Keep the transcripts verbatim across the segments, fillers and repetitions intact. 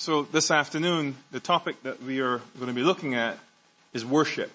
So this afternoon, the topic that we are going to be looking at is worship.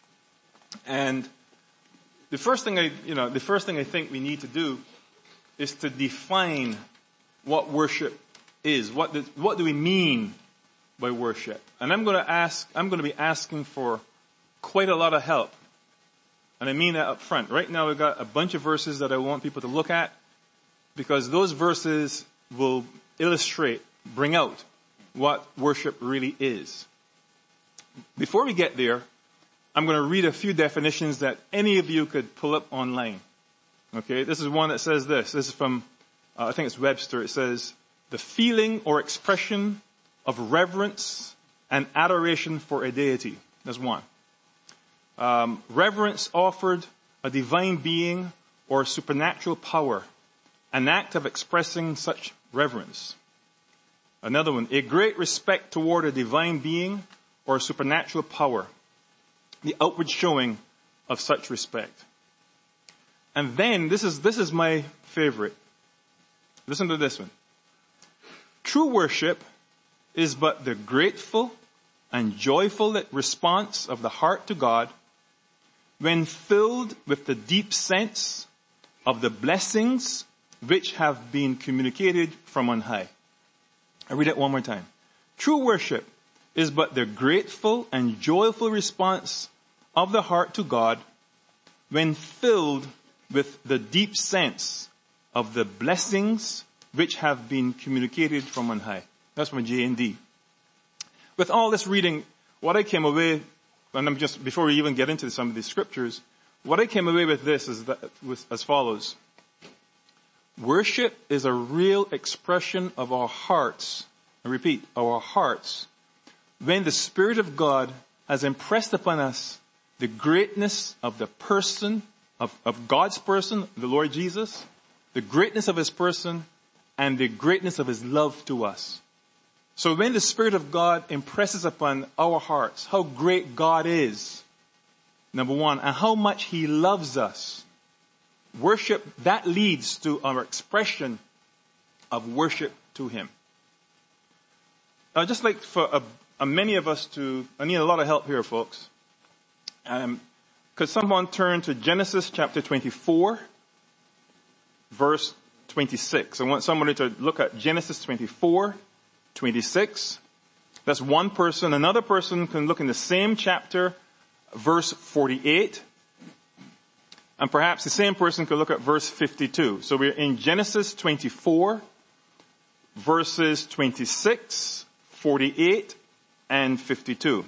And the first thing I, you know, the first thing I think we need to do is to define what worship is. What do, what do we mean by worship? And I'm going to ask, I'm going to be asking for quite a lot of help. And I mean that up front. Right now we've got a bunch of verses that I want people to look at, because those verses will illustrate, bring out what worship really is. Before we get there, I'm going to read a few definitions that any of you could pull up online. Okay, this is one that says this. This is from, uh, I think it's Webster. It says, the feeling or expression of reverence and adoration for a deity. That's one. Um, reverence offered a divine being or supernatural power, an act of expressing such reverence. Another one, a great respect toward a divine being or supernatural power, the outward showing of such respect. And then, this is, this is my favorite. Listen to this one. True worship is but the grateful and joyful response of the heart to God when filled with the deep sense of the blessings which have been communicated from on high. I read it one more time. True worship is but the grateful and joyful response of the heart to God when filled with the deep sense of the blessings which have been communicated from on high. That's from J and D. With all this reading, what I came away, and I'm just, before we even get into some of these scriptures, what I came away with this is that, was as follows. Worship is a real expression of our hearts, I repeat, our hearts, when the Spirit of God has impressed upon us the greatness of the person, of, of God's person, the Lord Jesus, the greatness of His person, and the greatness of His love to us. So when the Spirit of God impresses upon our hearts how great God is, number one, and how much He loves us, worship, that leads to our expression of worship to Him. I'd just like for a, a many of us to, I need a lot of help here, folks. Um, could someone turn to Genesis chapter twenty-four, verse twenty-six? I want somebody to look at Genesis twenty-four, twenty-six. That's one person. Another person can look in the same chapter, verse forty-eight. And perhaps the same person could look at verse fifty-two. So we're in Genesis twenty-four, verses twenty-six, forty-eight, and fifty-two.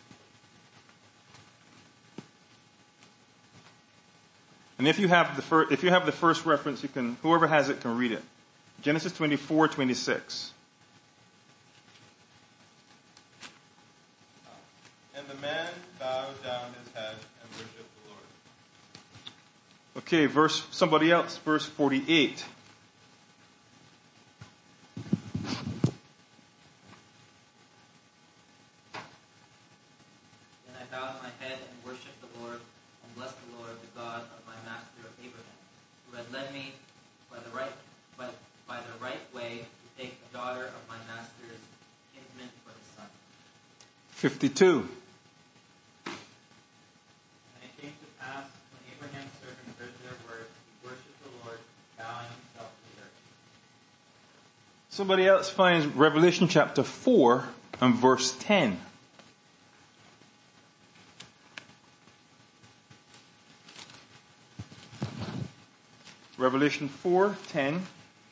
And if you have the first, if you have the first reference, you can, whoever has it can read it. Genesis twenty-four, twenty-six. And the man bowed down his head and worshipped the Lord. Okay, verse, somebody else, verse forty-eight. Then I bowed my head and worshipped the Lord, and blessed the Lord, the God of my master Abraham, who had led me by the right, by, by the right way to take the daughter of my master's kinsman for his son. fifty-two. And it came to pass, when Abraham's servants heard their words, he worshipped the Lord, bowing himself to the earth. Somebody else finds Revelation chapter four and verse ten. Revelation four, ten.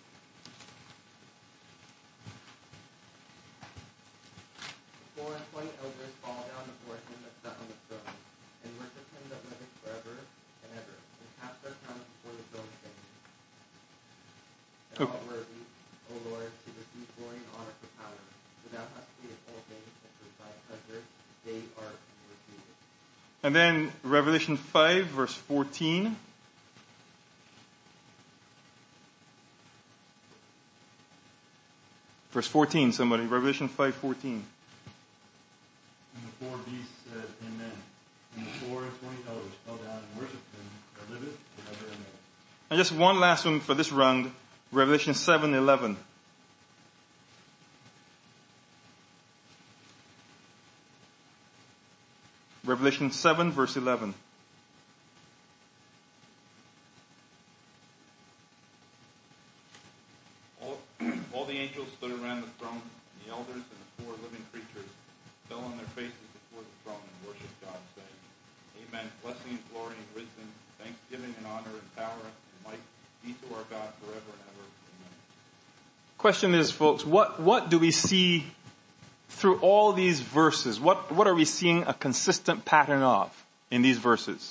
Four and twenty elders fall down before him that sat on the throne, and worship him that liveth forever and ever, and cast their crowns before the throne, saying, Thou art worthy, O Lord, to receive glory and honor for power, for thou hast created all things, and for thy pleasure they are and were created. And then Revelation five, verse fourteen. Verse fourteen, somebody. Revelation five, fourteen. And the four beasts said, Amen. And the four and twenty elders fell down and worshipped him that liveth forever and ever. And just one last one for this round. Revelation seven, eleven. Revelation seven, verse eleven. All, all the angels stood around the throne, and the elders and the four living creatures fell on their faces before the throne and worshipped God, saying, Amen. Blessing and glory and wisdom, thanksgiving and honor and power and might be to our God forever and ever. Amen. Question is, folks, what, what do we see through all these verses? What, what are we seeing a consistent pattern of in these verses?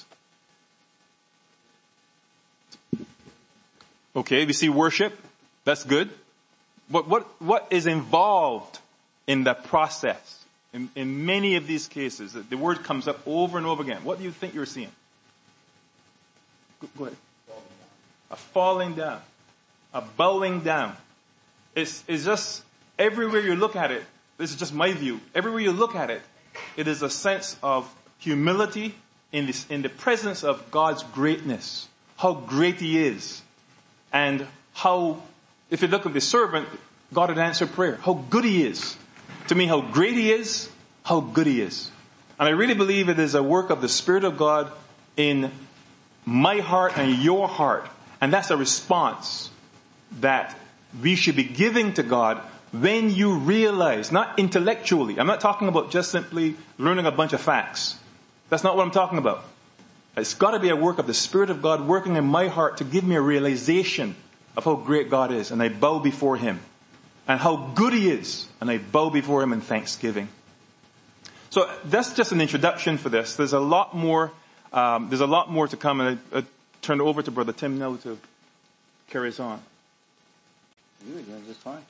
Okay, we see worship. That's good. But what, what is involved in the process? In, in many of these cases, the word comes up over and over again. What do you think you're seeing? Go, go ahead. A falling down. A bowing down. It's, it's just, everywhere you look at it, this is just my view, everywhere you look at it, it is a sense of humility in, this, in the presence of God's greatness. How great He is. And how, if you look at the servant, God had answered prayer. How good He is. To me, how great He is, how good He is. And I really believe it is a work of the Spirit of God in my heart and your heart. And that's a response that we should be giving to God when you realize, not intellectually, I'm not talking about just simply learning a bunch of facts. That's not what I'm talking about. It's got to be a work of the Spirit of God working in my heart to give me a realization of how great God is. And I bow before Him. And how good He is. And I bow before Him in thanksgiving. So that's just an introduction for this. There's a lot more, um, there's a lot more to come. And I, I turn it over to Brother Tim now to carry us on. You were doing just fine.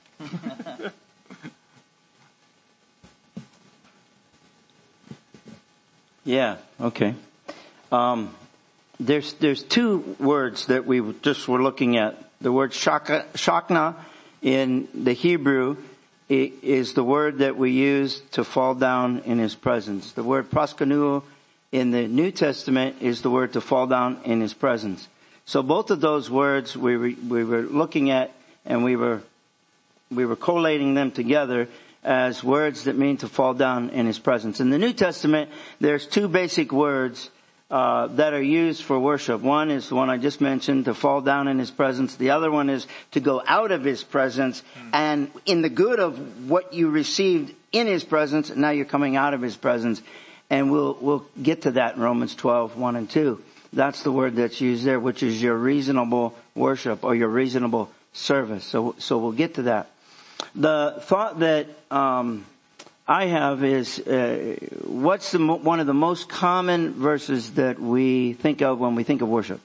Yeah, okay. Um, there's there's two words that we just were looking at. The word shaka, shakna in the Hebrew is the word that we use to fall down in His presence. The word proskuneo in the New Testament is the word to fall down in His presence. So both of those words we were, we were looking at, and we were we were collating them together as words that mean to fall down in His presence. In the New Testament, there's two basic words uh, that are used for worship. One is the one I just mentioned, to fall down in His presence. The other one is to go out of His presence, and in the good of what you received in His presence, now you're coming out of His presence. And we'll we'll get to that in Romans twelve, one and two. That's the word that's used there, which is your reasonable worship or your reasonable service. So so we'll get to that. The thought that um, I have is, uh, what's the mo- one of the most common verses that we think of when we think of worship?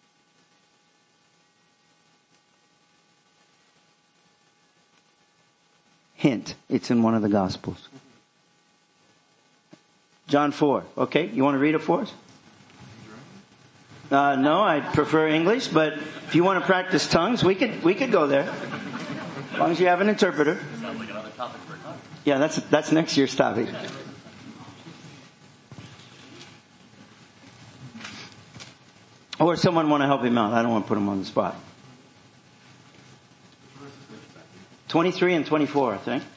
Hint, it's in one of the Gospels. John four. Okay, you want to read it for us? Uh, no, I prefer English, but if you want to practice tongues, we could we could go there. As long as you have an interpreter. Sounds like another topic for a talk. Yeah, that's that's next year's topic. Or someone want to help him out. I don't want to put him on the spot. twenty-three and twenty-four, I think.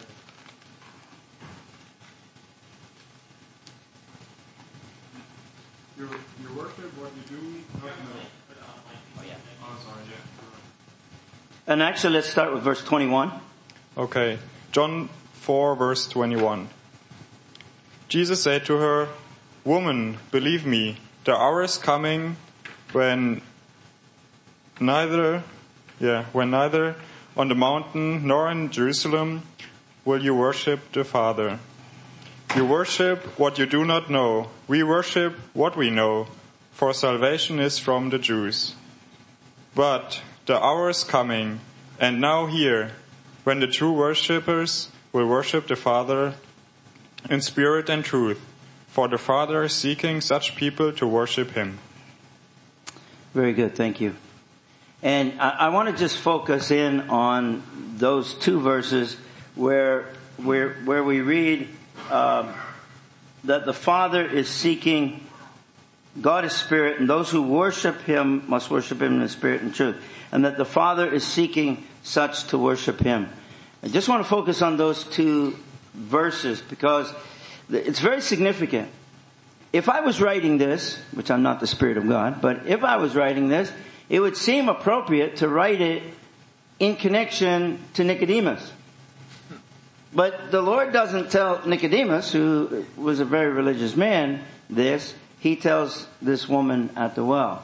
Your, your worship, what you do, not know. Oh, yeah. Oh, sorry, yeah. And actually, let's start with verse twenty-one. Okay. John four, verse twenty-one. Jesus said to her, "Woman, believe me, the hour is coming when neither, yeah, when neither on the mountain nor in Jerusalem will you worship the Father. You worship what you do not know. We worship what we know, for salvation is from the Jews. But the hour is coming, and now here, when the true worshippers will worship the Father in spirit and truth, for the Father is seeking such people to worship Him." Very good, thank you. And I, I want to just focus in on those two verses where where where we read uh, that the Father is seeking, God is spirit, and those who worship Him must worship Him in the spirit and truth, and that the Father is seeking such to worship Him. I just want to focus on those two verses because it's very significant. if I was writing this, which I'm not the Spirit of God, but if I was writing this, it would seem appropriate to write it in connection to Nicodemus. But the Lord doesn't tell Nicodemus, who was a very religious man, this. He tells this woman at the well.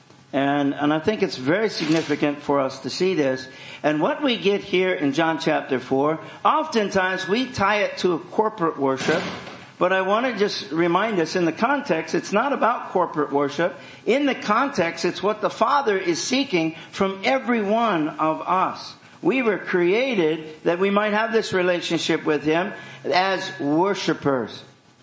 And, and I think it's very significant for us to see this. And what we get here in John chapter four, oftentimes we tie it to a corporate worship. But I want to just remind us, in the context, it's not about corporate worship. In the context, it's what the Father is seeking from every one of us. We were created that we might have this relationship with Him as worshipers.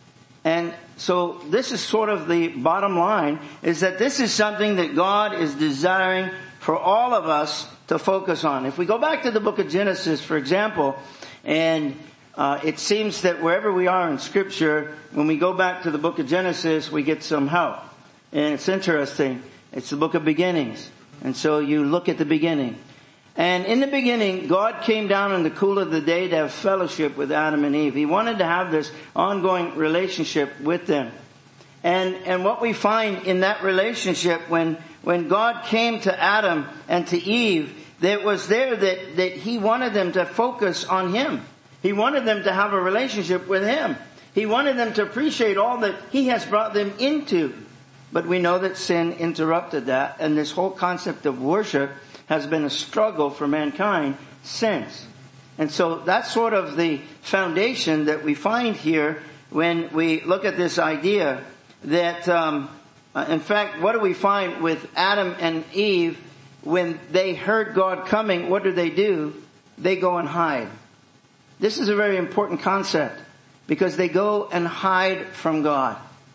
And so this is sort of the bottom line, is that this is something that God is desiring for all of us to focus on. If we go back to the book of Genesis, for example, and uh, it seems that wherever we are in Scripture, when we go back to the book of Genesis, we get some help. And it's interesting. It's the book of beginnings. And so you look at the beginning. And in the beginning, God came down in the cool of the day to have fellowship with Adam and Eve. He wanted to have this ongoing relationship with them. And, and what we find in that relationship, when, when God came to Adam and to Eve, that was there that, that He wanted them to focus on Him. He wanted them to have a relationship with Him. He wanted them to appreciate all that He has brought them into. But we know that sin interrupted that, and this whole concept of worship has been a struggle for mankind since. And so that's sort of the foundation that we find here when we look at this idea that, um, in fact, what do we find with Adam and Eve when they heard God coming? What do they do? They go and hide. This is a very important concept because they go and hide from God.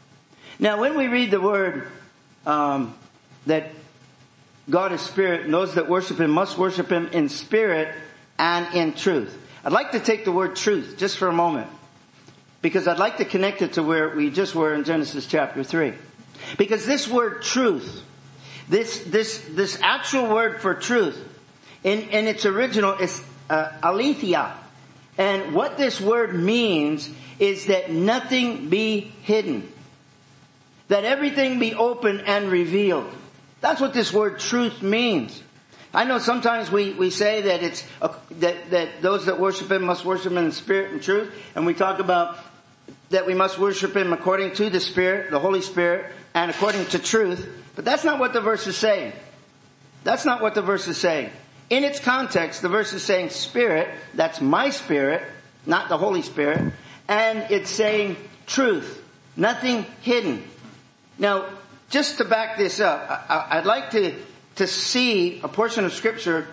Now, when we read the word um, that God is spirit, and those that worship Him must worship Him in spirit and in truth. I'd like to take the word truth just for a moment, because I'd like to connect it to where we just were in Genesis chapter three. Because this word truth, this this this actual word for truth, in, in its original is uh, aletheia. And what this word means is that nothing be hidden. That everything be open and revealed. That's what this word truth means. I know sometimes we, we say that it's a, that, that those that worship Him must worship Him in spirit and truth. And we talk about that we must worship Him according to the Spirit, the Holy Spirit, and according to truth. But that's not what the verse is saying. That's not what the verse is saying. In its context, the verse is saying spirit. That's my spirit, not the Holy Spirit. And it's saying truth. Nothing hidden. Now, just to back this up, I'd like to, to see a portion of Scripture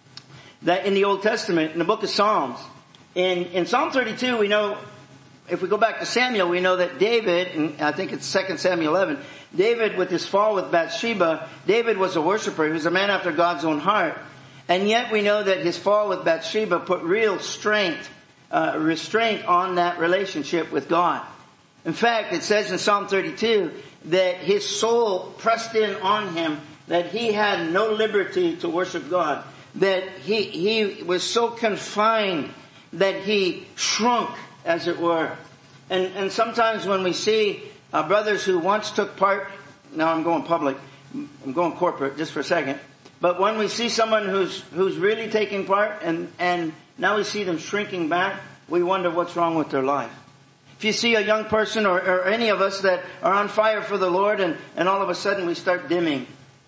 that in the Old Testament, in the book of Psalms. In, in Psalm thirty-two, we know, if we go back to Samuel, we know that David, and I think it's Second Samuel eleven, David with his fall with Bathsheba, David was a worshiper. He was a man after God's own heart. And yet we know that his fall with Bathsheba put real strength, uh, restraint on that relationship with God. In fact, it says in Psalm thirty-two, that his soul pressed in on him, that he had no liberty to worship God, that he, he was so confined that he shrunk, as it were. And, and sometimes when we see uh, brothers who once took part, now I'm going public, I'm going corporate just for a second, but when we see someone who's, who's really taking part and, and now we see them shrinking back, we wonder what's wrong with their life. If you see a young person or, or any of us that are on fire for the Lord and, and all of a sudden we start dimming,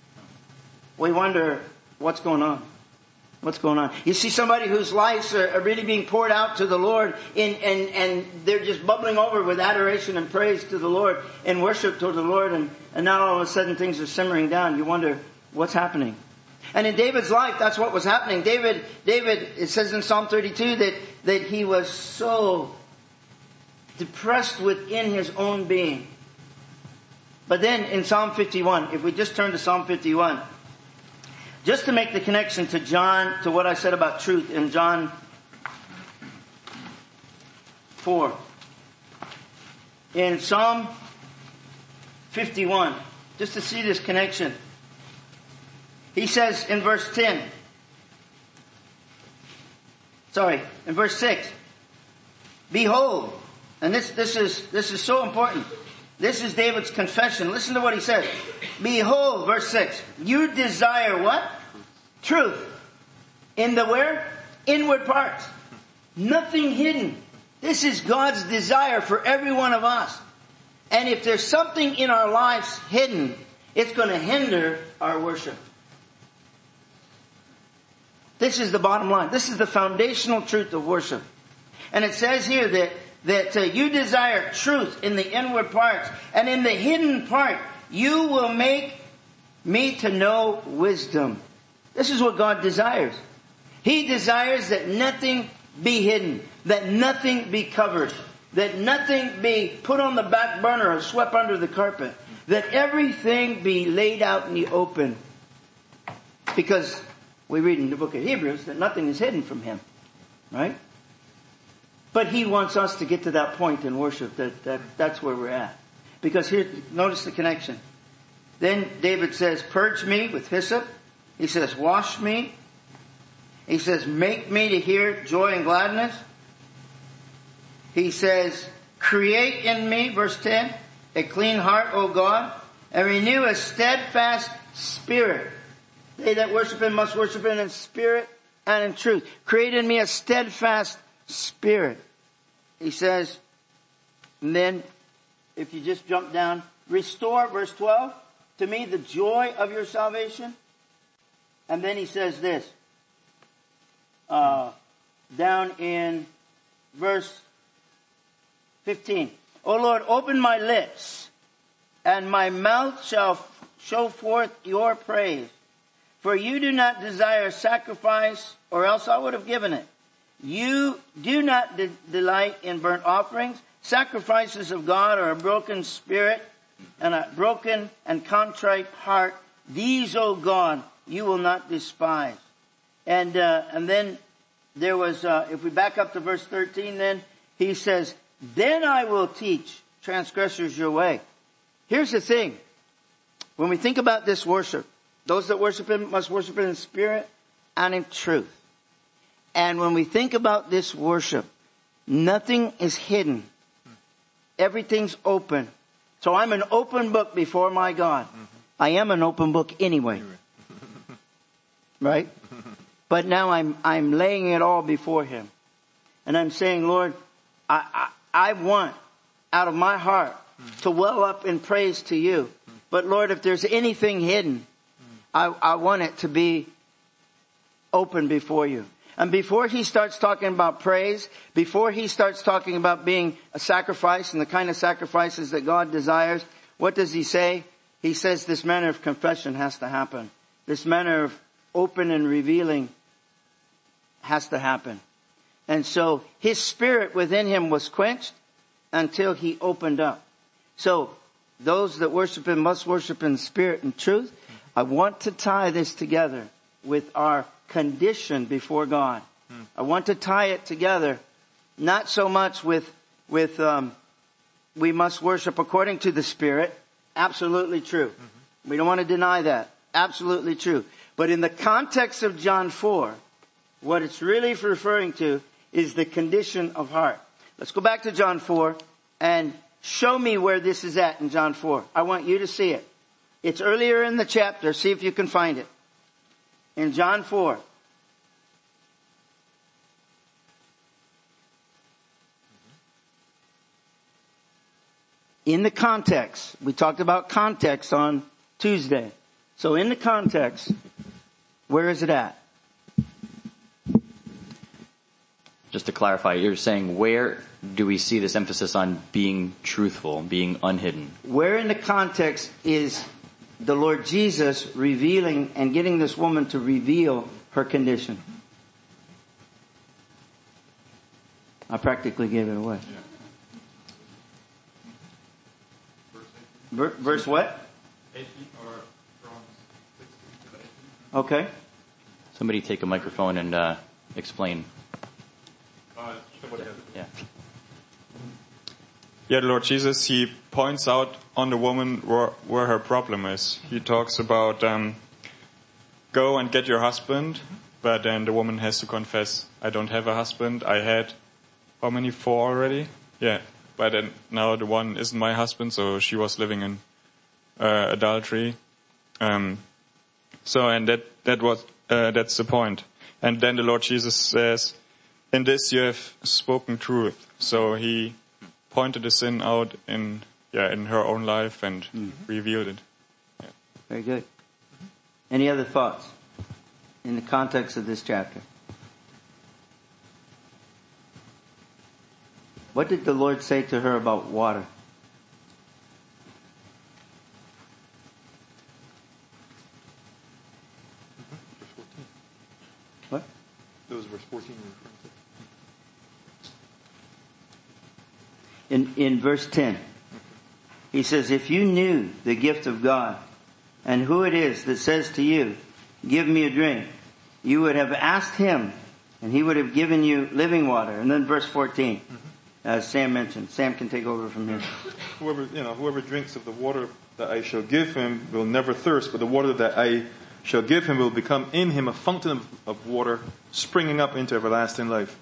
we wonder what's going on. What's going on? You see somebody whose lives are, are really being poured out to the Lord in, and, and they're just bubbling over with adoration and praise to the Lord and worship to the Lord, and, and now all of a sudden things are simmering down. You wonder what's happening. And in David's life, that's what was happening. David, David, it says in Psalm thirty-two that, that he was so depressed within his own being. But then in Psalm fifty-one, if we just turn to Psalm fifty-one, just to make the connection to John, to what I said about truth in John four. In Psalm fifty-one, just to see this connection, he says in verse ten, sorry, in verse six, behold, and this, this is, this is so important. This is David's confession. Listen to what he says. Behold, verse six. You desire what? Truth. In the where? Inward parts. Nothing hidden. This is God's desire for every one of us. And if there's something in our lives hidden, it's going to hinder our worship. This is the bottom line. This is the foundational truth of worship. And it says here that, that uh, you desire truth in the inward parts. And in the hidden part, you will make me to know wisdom. This is what God desires. He desires that nothing be hidden. That nothing be covered. That nothing be put on the back burner or swept under the carpet. That everything be laid out in the open. Because we read in the book of Hebrews that nothing is hidden from Him. Right? But He wants us to get to that point in worship that, that that's where we're at. Because here, notice the connection. Then David says, purge me with hyssop. He says, wash me. He says, make me to hear joy and gladness. He says, create in me, verse ten, a clean heart, O God, and renew a steadfast spirit. They that worship Him must worship Him in spirit and in truth. Create in me a steadfast spirit. He says, and then, if you just jump down, restore, verse twelve, to me the joy of your salvation. And then he says this, uh, down in verse fifteen. O Lord, open my lips, and my mouth shall show forth your praise. For you do not desire sacrifice, or else I would have given it. You do not de- delight in burnt offerings. Sacrifices of God are a broken spirit, and a broken and contrite heart. These, O God, you will not despise. And uh, and then there was, uh, if we back up to verse thirteen, then he says, then I will teach transgressors your way. Here's the thing. When we think about this worship, those that worship Him must worship Him in spirit and in truth. And when we think about this worship, nothing is hidden. Everything's open. So I'm an open book before my God. Mm-hmm. I am an open book anyway. Right? But now I'm, I'm laying it all before Him. And I'm saying, Lord, I, I, I want out of my heart mm-hmm. to well up in praise to You. Mm-hmm. But Lord, if there's anything hidden, mm-hmm. I, I want it to be open before You. And before he starts talking about praise, before he starts talking about being a sacrifice and the kind of sacrifices that God desires, what does he say? He says this manner of confession has to happen. This manner of open and revealing has to happen. And so his spirit within him was quenched until he opened up. So those that worship Him must worship in spirit and truth. I want to tie this together with our condition before God. Hmm. I want to tie it together, not so much with, with, um, we must worship according to the Spirit. Absolutely true. Mm-hmm. We don't want to deny that. Absolutely true. But in the context of John four, what it's really referring to is the condition of heart. Let's go back to John four and show me where this is at in John four. I want you to see it. It's earlier in the chapter. See if you can find it. In John four. In the context, we talked about context on Tuesday. So in the context, where is it at? Just to clarify, you're saying where do we see this emphasis on being truthful, being unhidden? Where in the context is the Lord Jesus revealing and getting this woman to reveal her condition? I practically gave it away. Yeah. Verse, verse what? eighteen or from sixteen to eighteen. Okay. Somebody take a microphone and uh, explain. Uh, Yeah. Yeah, the Lord Jesus, He points out on the woman where, where her problem is. He talks about, um, go and get your husband, but then the woman has to confess, I don't have a husband. I had, how many, four already? Yeah, by then now the one isn't my husband, so she was living in uh, adultery. Um, so, and that, that was, uh, that's the point. And then the Lord Jesus says, in this you have spoken truth. So he pointed the sin out in, yeah, in her own life and mm-hmm. revealed it. Yeah. Very good. Any other thoughts in the context of this chapter? What did the Lord say to her about water? What? That was verse fourteen. In, in verse ten, he says, if you knew the gift of God and who it is that says to you, give me a drink, you would have asked him and he would have given you living water. And then verse fourteen, mm-hmm. as Sam mentioned. Sam can take over from here. Whoever, you know, whoever drinks of the water that I shall give him will never thirst, but the water that I shall give him will become in him a fountain of, of water springing up into everlasting life.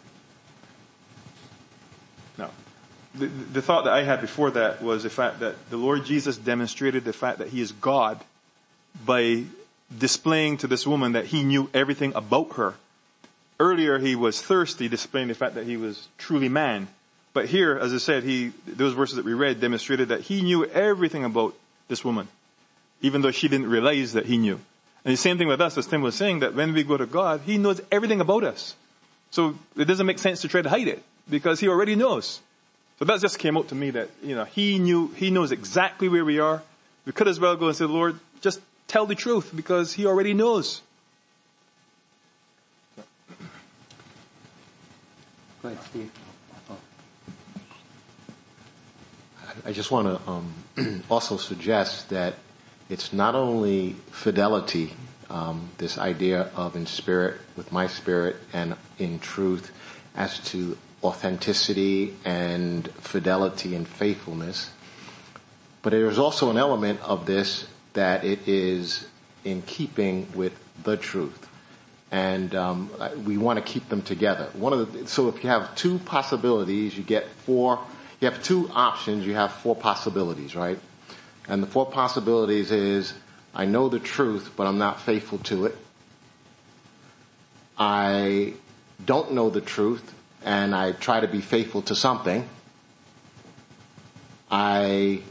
Now, the, the thought that I had before that was the fact that the Lord Jesus demonstrated the fact that he is God by displaying to this woman that he knew everything about her. Earlier he was thirsty, displaying the fact that he was truly man. But here, as I said, he, those verses that we read demonstrated that he knew everything about this woman, even though she didn't realize that he knew. And the same thing with us, as Tim was saying, that when we go to God, he knows everything about us. So it doesn't make sense to try to hide it, because he already knows. So that just came out to me that, you know, he knew, he knows exactly where we are. We could as well go and say, Lord, just tell the truth, because he already knows. Go ahead, Steve. I just want to um, also suggest that it's not only fidelity, um, this idea of in spirit, with my spirit, and in truth, as to authenticity and fidelity and faithfulness, but there is also an element of this that it is in keeping with the truth. And um, we want to keep them together. One of the, so if you have two possibilities, you get four. You have two options. You have four possibilities, right? And the four possibilities is: I know the truth, but I'm not faithful to it. I don't know the truth, and I try to be faithful to something. I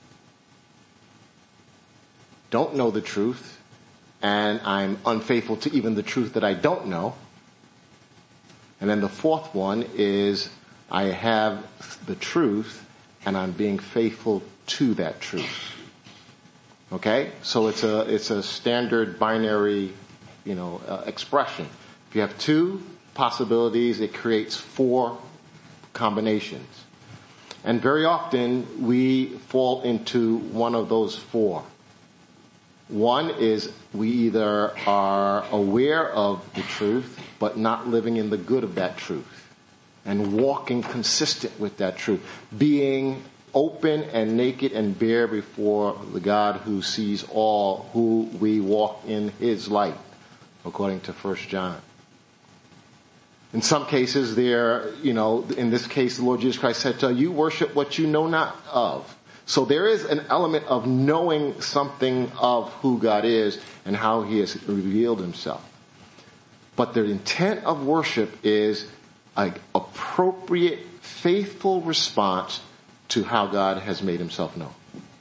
don't know the truth, and I'm unfaithful to even the truth that I don't know. And then the fourth one is I have the truth and I'm being faithful to that truth. Okay? So it's a, it's a standard binary, you know, uh, expression. If you have two possibilities, it creates four combinations. And very often we fall into one of those four. One is we either are aware of the truth, but not living in the good of that truth, and walking consistent with that truth, being open and naked and bare before the God who sees all, who we walk in his light, according to First John. In some cases, there, you know, in this case, the Lord Jesus Christ said to you, worship what you know not of. So there is an element of knowing something of who God is and how he has revealed himself. But the intent of worship is an appropriate, faithful response to how God has made himself known.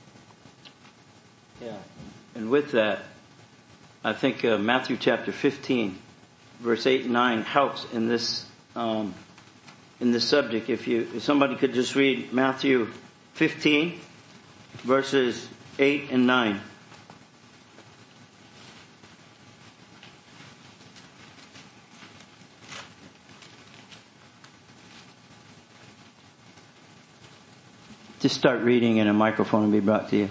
Yeah. And with that, I think uh, Matthew chapter fifteen, verse eight and nine helps in this, um, in this subject. If you, if somebody could just read Matthew fifteen, verses eight and nine. Just start reading and a microphone will be brought to you.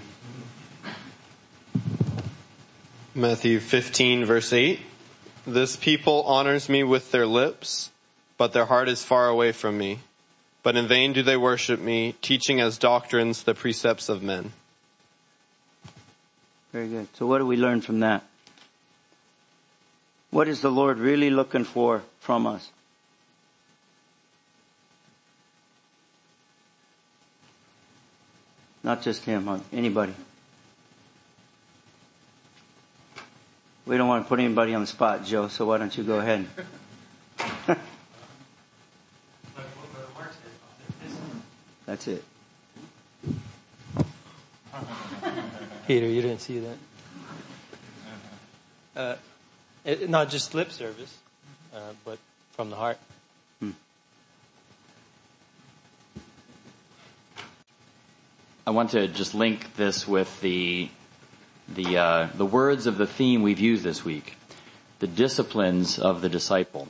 Matthew fifteen, verse eight. This people honors me with their lips, but their heart is far away from me. But in vain do they worship me, teaching as doctrines the precepts of men. Very good. So what do we learn from that? What is the Lord really looking for from us? Not just him, huh? Anybody. We don't want to put anybody on the spot, Joe, so why don't you go ahead? That's it. Peter, you didn't see that. Uh, it, not just lip service, uh, but from the heart. Hmm. I want to just link this with the the uh, the words of the theme we've used this week, the disciplines of the disciple.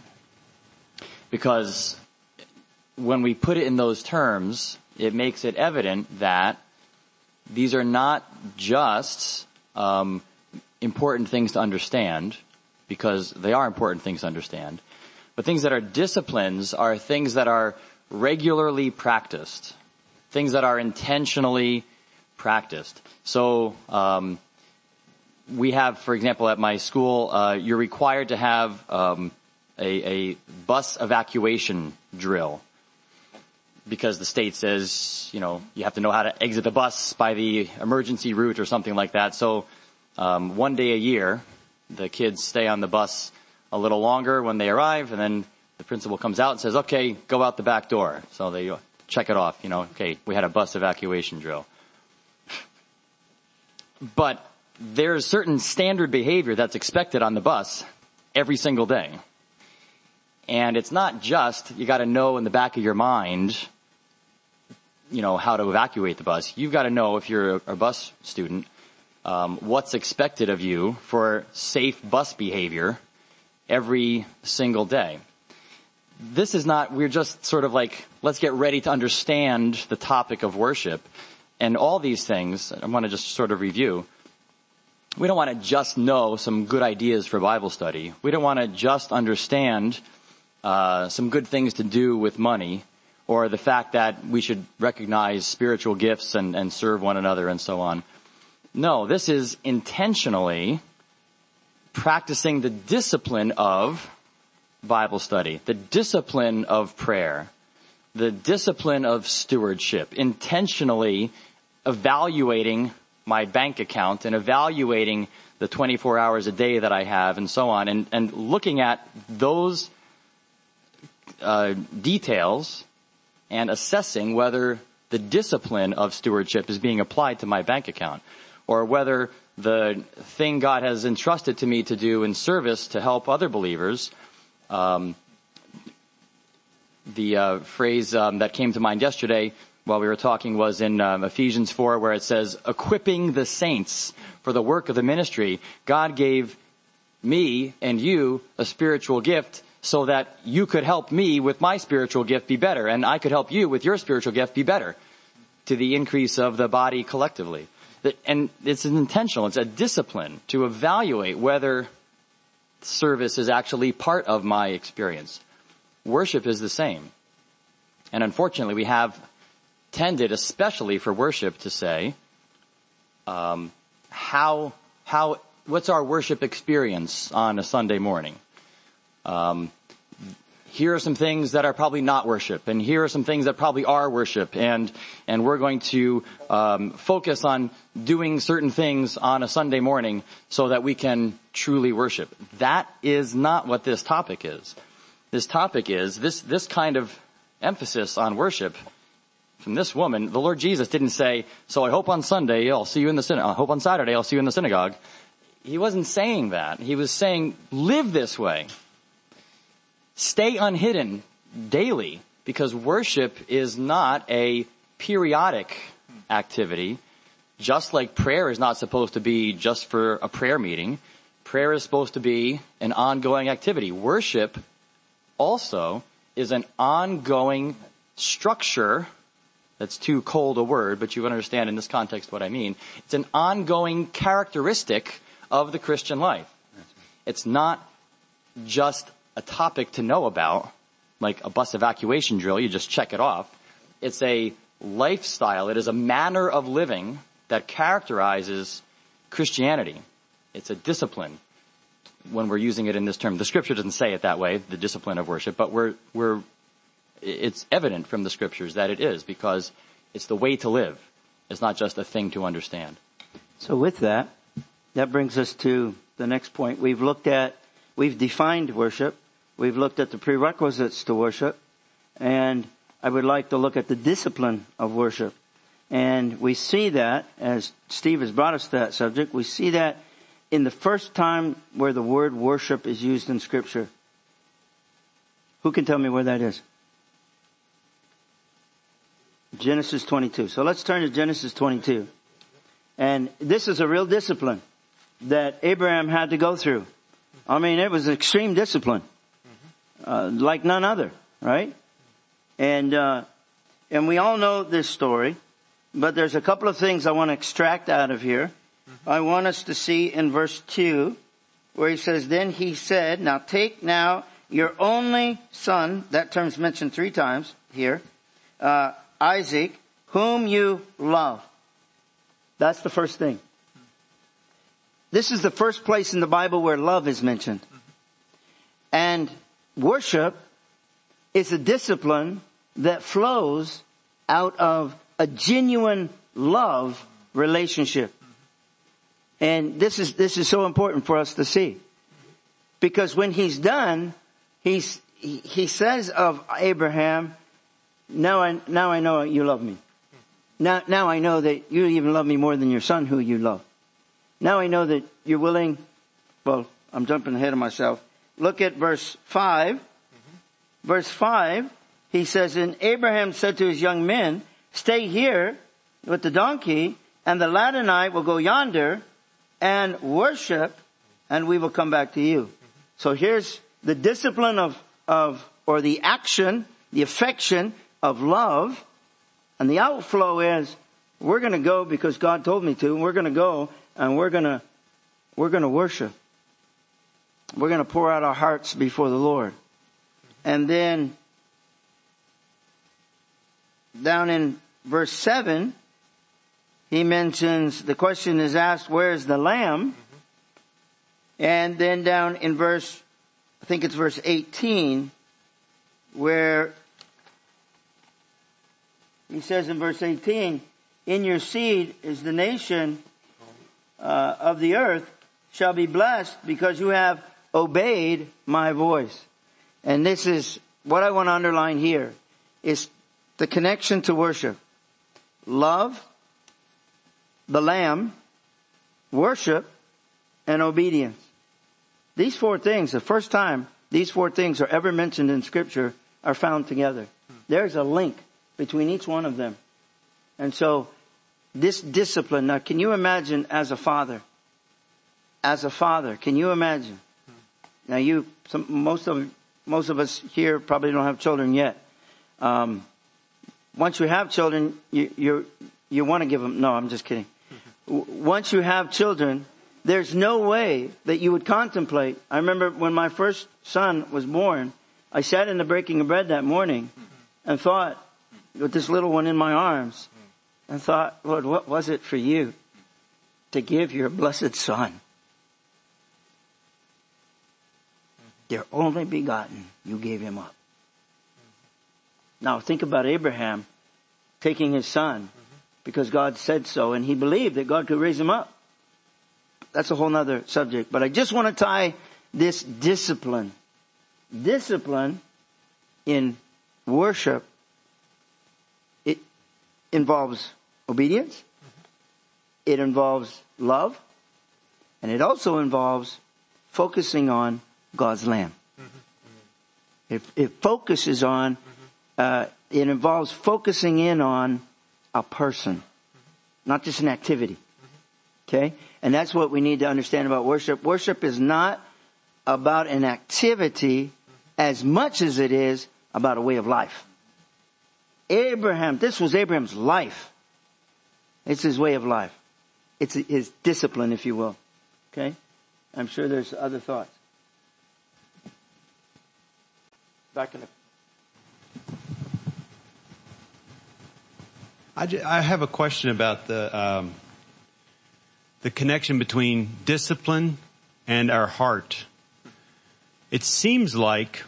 Because when we put it in those terms, it makes it evident that these are not just um, important things to understand, because they are important things to understand, but things that are disciplines are things that are regularly practiced, things that are intentionally practiced. So um, we have, for example, at my school, uh, you're required to have um, a, a bus evacuation drill, because the state says, you know, you have to know how to exit the bus by the emergency route or something like that. So um, one day a year, the kids stay on the bus a little longer when they arrive, and then the principal comes out and says, okay, go out the back door. So they check it off, you know, okay, we had a bus evacuation drill. But there's certain standard behavior that's expected on the bus every single day. And it's not just, you got to know in the back of your mind, you know, how to evacuate the bus. You've got to know, if you're a, a bus student, um, what's expected of you for safe bus behavior every single day. This is not, we're just sort of like, let's get ready to understand the topic of worship. And all these things, I want to just sort of review. We don't want to just know some good ideas for Bible study. We don't want to just understand uh, some good things to do with money, or the fact that we should recognize spiritual gifts and, and serve one another and so on. No, this is intentionally practicing the discipline of Bible study, the discipline of prayer, the discipline of stewardship, intentionally evaluating my bank account and evaluating the twenty-four hours a day that I have and so on, and, and looking at those uh, details and assessing whether the discipline of stewardship is being applied to my bank account, or whether the thing God has entrusted to me to do in service to help other believers. Um, the uh, phrase um, that came to mind yesterday while we were talking was in um, Ephesians four, where it says, equipping the saints for the work of the ministry. God gave me and you a spiritual gift so that you could help me with my spiritual gift be better, and I could help you with your spiritual gift be better, to the increase of the body collectively. And it's intentional. It's a discipline to evaluate whether service is actually part of my experience. Worship is the same. And unfortunately, we have tended, especially for worship, to say, um, how, how, what's our worship experience on a Sunday morning? Um, here are some things that are probably not worship, and here are some things that probably are worship, and, and we're going to, um, focus on doing certain things on a Sunday morning so that we can truly worship. That is not what this topic is. This topic is, this, this kind of emphasis on worship from this woman. The Lord Jesus didn't say, so I hope on Sunday I'll see you in the synagogue. I hope on Saturday I'll see you in the synagogue. He wasn't saying that. He was saying, live this way. Stay unhidden daily, because worship is not a periodic activity. Just like prayer is not supposed to be just for a prayer meeting. Prayer is supposed to be an ongoing activity. Worship also is an ongoing structure. That's too cold a word, but you understand in this context what I mean. It's an ongoing characteristic of the Christian life. It's not just a topic to know about, like a bus evacuation drill. You just check it off. It's a lifestyle. It is a manner of living that characterizes Christianity. It's a discipline when we're using it in this term. The scripture doesn't say it that way, the discipline of worship, but we're, we're, it's evident from the scriptures that it is, because it's the way to live. It's not just a thing to understand. So with that, that brings us to the next point. We've looked at, we've defined worship. We've looked at the prerequisites to worship. And I would like to look at the discipline of worship. And we see that, as Steve has brought us to that subject, we see that in the first time where the word worship is used in Scripture. Who can tell me where that is? Genesis twenty-two. So let's turn to Genesis twenty-two. And this is a real discipline that Abraham had to go through. I mean, it was extreme discipline, uh, like none other, right? And uh, and we all know this story, but there's a couple of things I want to extract out of here. I want us to see in verse two, where he says, "Then he said, now take now your only son," that term's mentioned three times here, uh, "Isaac, whom you love." That's the first thing. This is the first place in the Bible where love is mentioned. And worship is a discipline that flows out of a genuine love relationship. And this is, this is so important for us to see. Because when he's done, he's, he, he says of Abraham, now I, now I know you love me. Now, now I know that you even love me more than your son who you love. Now I know that you're willing. Well, I'm jumping ahead of myself. Look at verse five. Mm-hmm. Verse five, he says, "And Abraham said to his young men, stay here with the donkey, and the lad and I will go yonder and worship, and we will come back to you." Mm-hmm. So here's the discipline of, of, or the action, the affection of love. And the outflow is, we're going to go because God told me to. And we're going to go and we're going to, we're going to worship. We're going to pour out our hearts before the Lord. And then down in verse seven, he mentions, the question is asked, where's the lamb? Mm-hmm. And then down in verse, I think it's verse eighteen, where he says in verse eighteen, "In your seed is the nation uh, of the earth shall be blessed because you have obeyed my voice." And this is what I want to underline here, is the connection to worship. Love, the Lamb, worship, and obedience. These four things, the first time these four things are ever mentioned in Scripture, are found together. There's a link between each one of them. And so this discipline, now can you imagine as a father, as a father, can you imagine? Now you, some, most of, most of us here probably don't have children yet. Um, once you have children, you, you, you want to give them, no, I'm just kidding. Once you have children, there's no way that you would contemplate. I remember when my first son was born, I sat in the breaking of bread that morning and thought, with this little one in my arms, and thought, Lord, what was it for you to give your blessed son? Their only begotten, you gave him up. Now think about Abraham taking his son because God said so, and he believed that God could raise him up. That's a whole nother subject. But I just want to tie this discipline. Discipline in worship, it involves obedience. It involves love. And it also involves focusing on God's Lamb. It, it focuses on, uh, it involves focusing in on a person, not just an activity. Okay? And that's what we need to understand about worship. Worship is not about an activity as much as it is about a way of life. Abraham, this was Abraham's life. It's his way of life. It's his discipline, if you will. Okay? I'm sure there's other thoughts. Back in the... I, just, I have a question about the um, the connection between discipline and our heart. It seems like,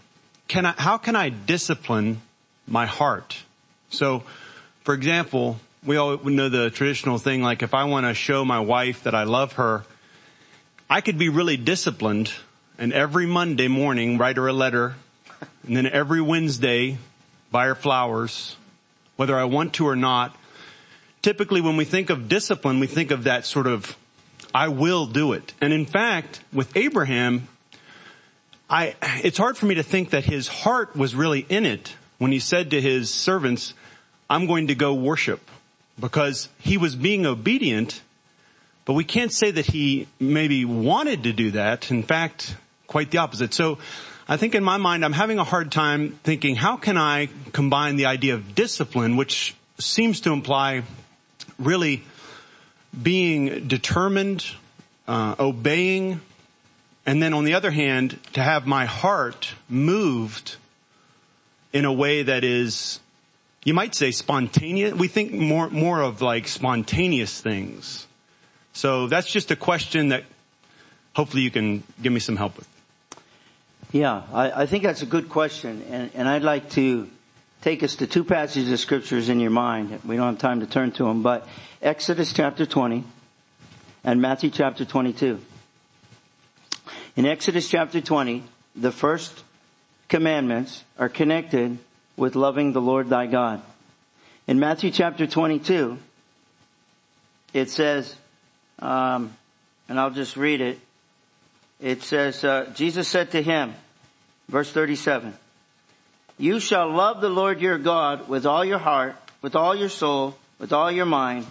can I, how can I discipline my heart? So, for example, we all know the traditional thing, like if I want to show my wife that I love her, I could be really disciplined and every Monday morning write her a letter, and then every Wednesday buy her flowers, whether I want to or not. Typically when we think of discipline, we think of that sort of, I will do it. And in fact, with Abraham, I, it's hard for me to think that his heart was really in it when he said to his servants, I'm going to go worship, because he was being obedient, but we can't say that he maybe wanted to do that. In fact, quite the opposite. So I think in my mind, I'm having a hard time thinking, how can I combine the idea of discipline, which seems to imply really being determined, uh, obeying, and then on the other hand, to have my heart moved in a way that is, you might say, spontaneous. We think more, more of like spontaneous things. So that's just a question that hopefully you can give me some help with. Yeah, I, I think that's a good question. And, and I'd like to take us to two passages of scriptures in your mind. We don't have time to turn to them, but Exodus chapter twenty and Matthew chapter twenty-two. In Exodus chapter twenty, the first commandments are connected with loving the Lord thy God. In Matthew chapter twenty-two, it says, um, and I'll just read it. It says, uh, Jesus said to him, verse thirty-seven, you shall love the Lord your God with all your heart, with all your soul, with all your mind.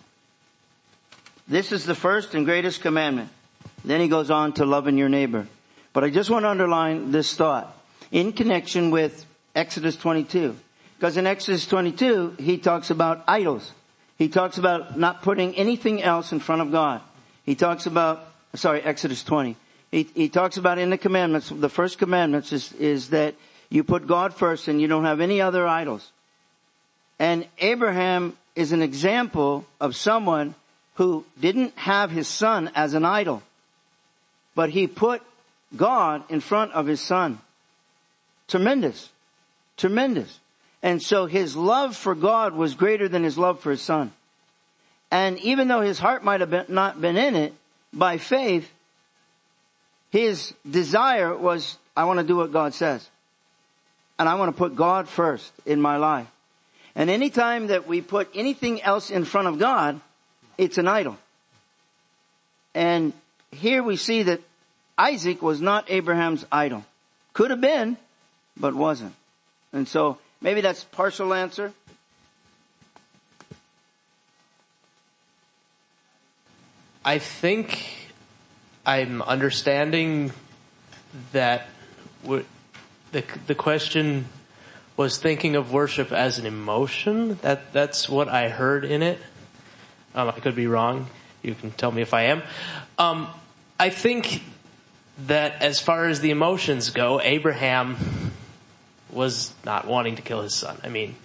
This is the first and greatest commandment. Then he goes on to loving your neighbor. But I just want to underline this thought in connection with Exodus twenty-two. Because in Exodus twenty-two, he talks about idols. He talks about not putting anything else in front of God. He talks about, sorry, Exodus twenty. He, he talks about in the commandments, the first commandments is, is that you put God first and you don't have any other idols. And Abraham is an example of someone who didn't have his son as an idol, but he put God in front of his son. Tremendous. Tremendous. And so his love for God was greater than his love for his son. And even though his heart might have been, not been in it, by faith, his desire was, I want to do what God says. And I want to put God first in my life. And anytime that we put anything else in front of God, it's an idol. And here we see that Isaac was not Abraham's idol. Could have been, but wasn't. And so maybe that's partial answer. I think I'm understanding that w- the the question was thinking of worship as an emotion. That that's what I heard in it. Um, I could be wrong. You can tell me if I am. Um, I think that as far as the emotions go, Abraham was not wanting to kill his son. I mean,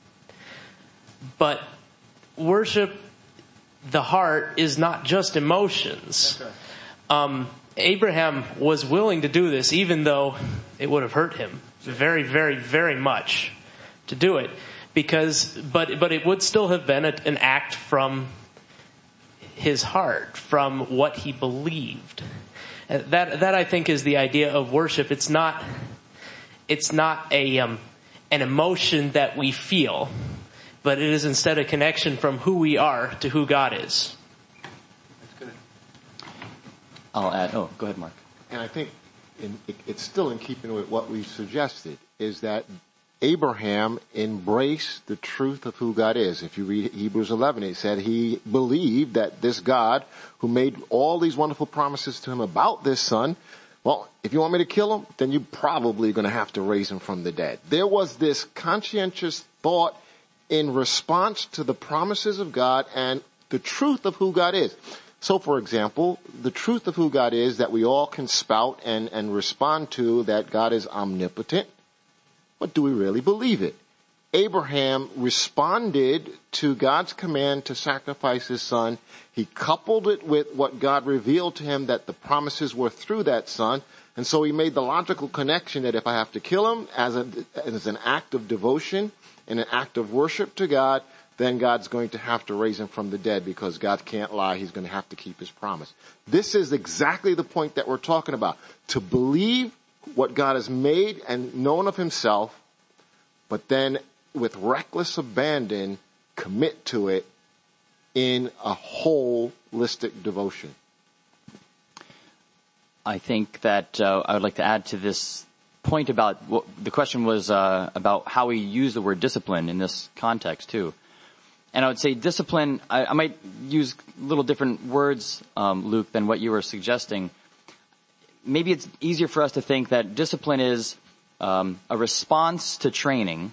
but worship, the heart, is not just emotions. Okay. Um, Abraham was willing to do this even though it would have hurt him very, very, very much to do it. Because, but, but it would still have been a, an act from his heart, from what he believed. That, that I think is the idea of worship. It's not, it's not a, um, an emotion that we feel, but it is instead a connection from who we are to who God is. That's good. I'll add, oh, go ahead, Mark. And I think in, it, it's still in keeping with what we suggested, is that Abraham embraced the truth of who God is. If you read Hebrews eleven, it said he believed that this God who made all these wonderful promises to him about this son, well, if you want me to kill him, then you're probably going to have to raise him from the dead. There was this conscientious thought in response to the promises of God and the truth of who God is. So, for example, the truth of who God is that we all can spout and, and respond to, that God is omnipotent. But do we really believe it? Abraham responded to God's command to sacrifice his son. He coupled it with what God revealed to him, that the promises were through that son. And so he made the logical connection that if I have to kill him as, a, as an act of devotion and an act of worship to God, then God's going to have to raise him from the dead because God can't lie. He's going to have to keep his promise. This is exactly the point that we're talking about. To believe what God has made and known of himself, but then with reckless abandon, commit to it in a holistic devotion. I think that uh, I would like to add to this point about what the question was uh, about how we use the word discipline in this context too. And I would say discipline, I, I might use a little different words, um, Luke, than what you were suggesting. Maybe it's easier for us to think that discipline is um, a response to training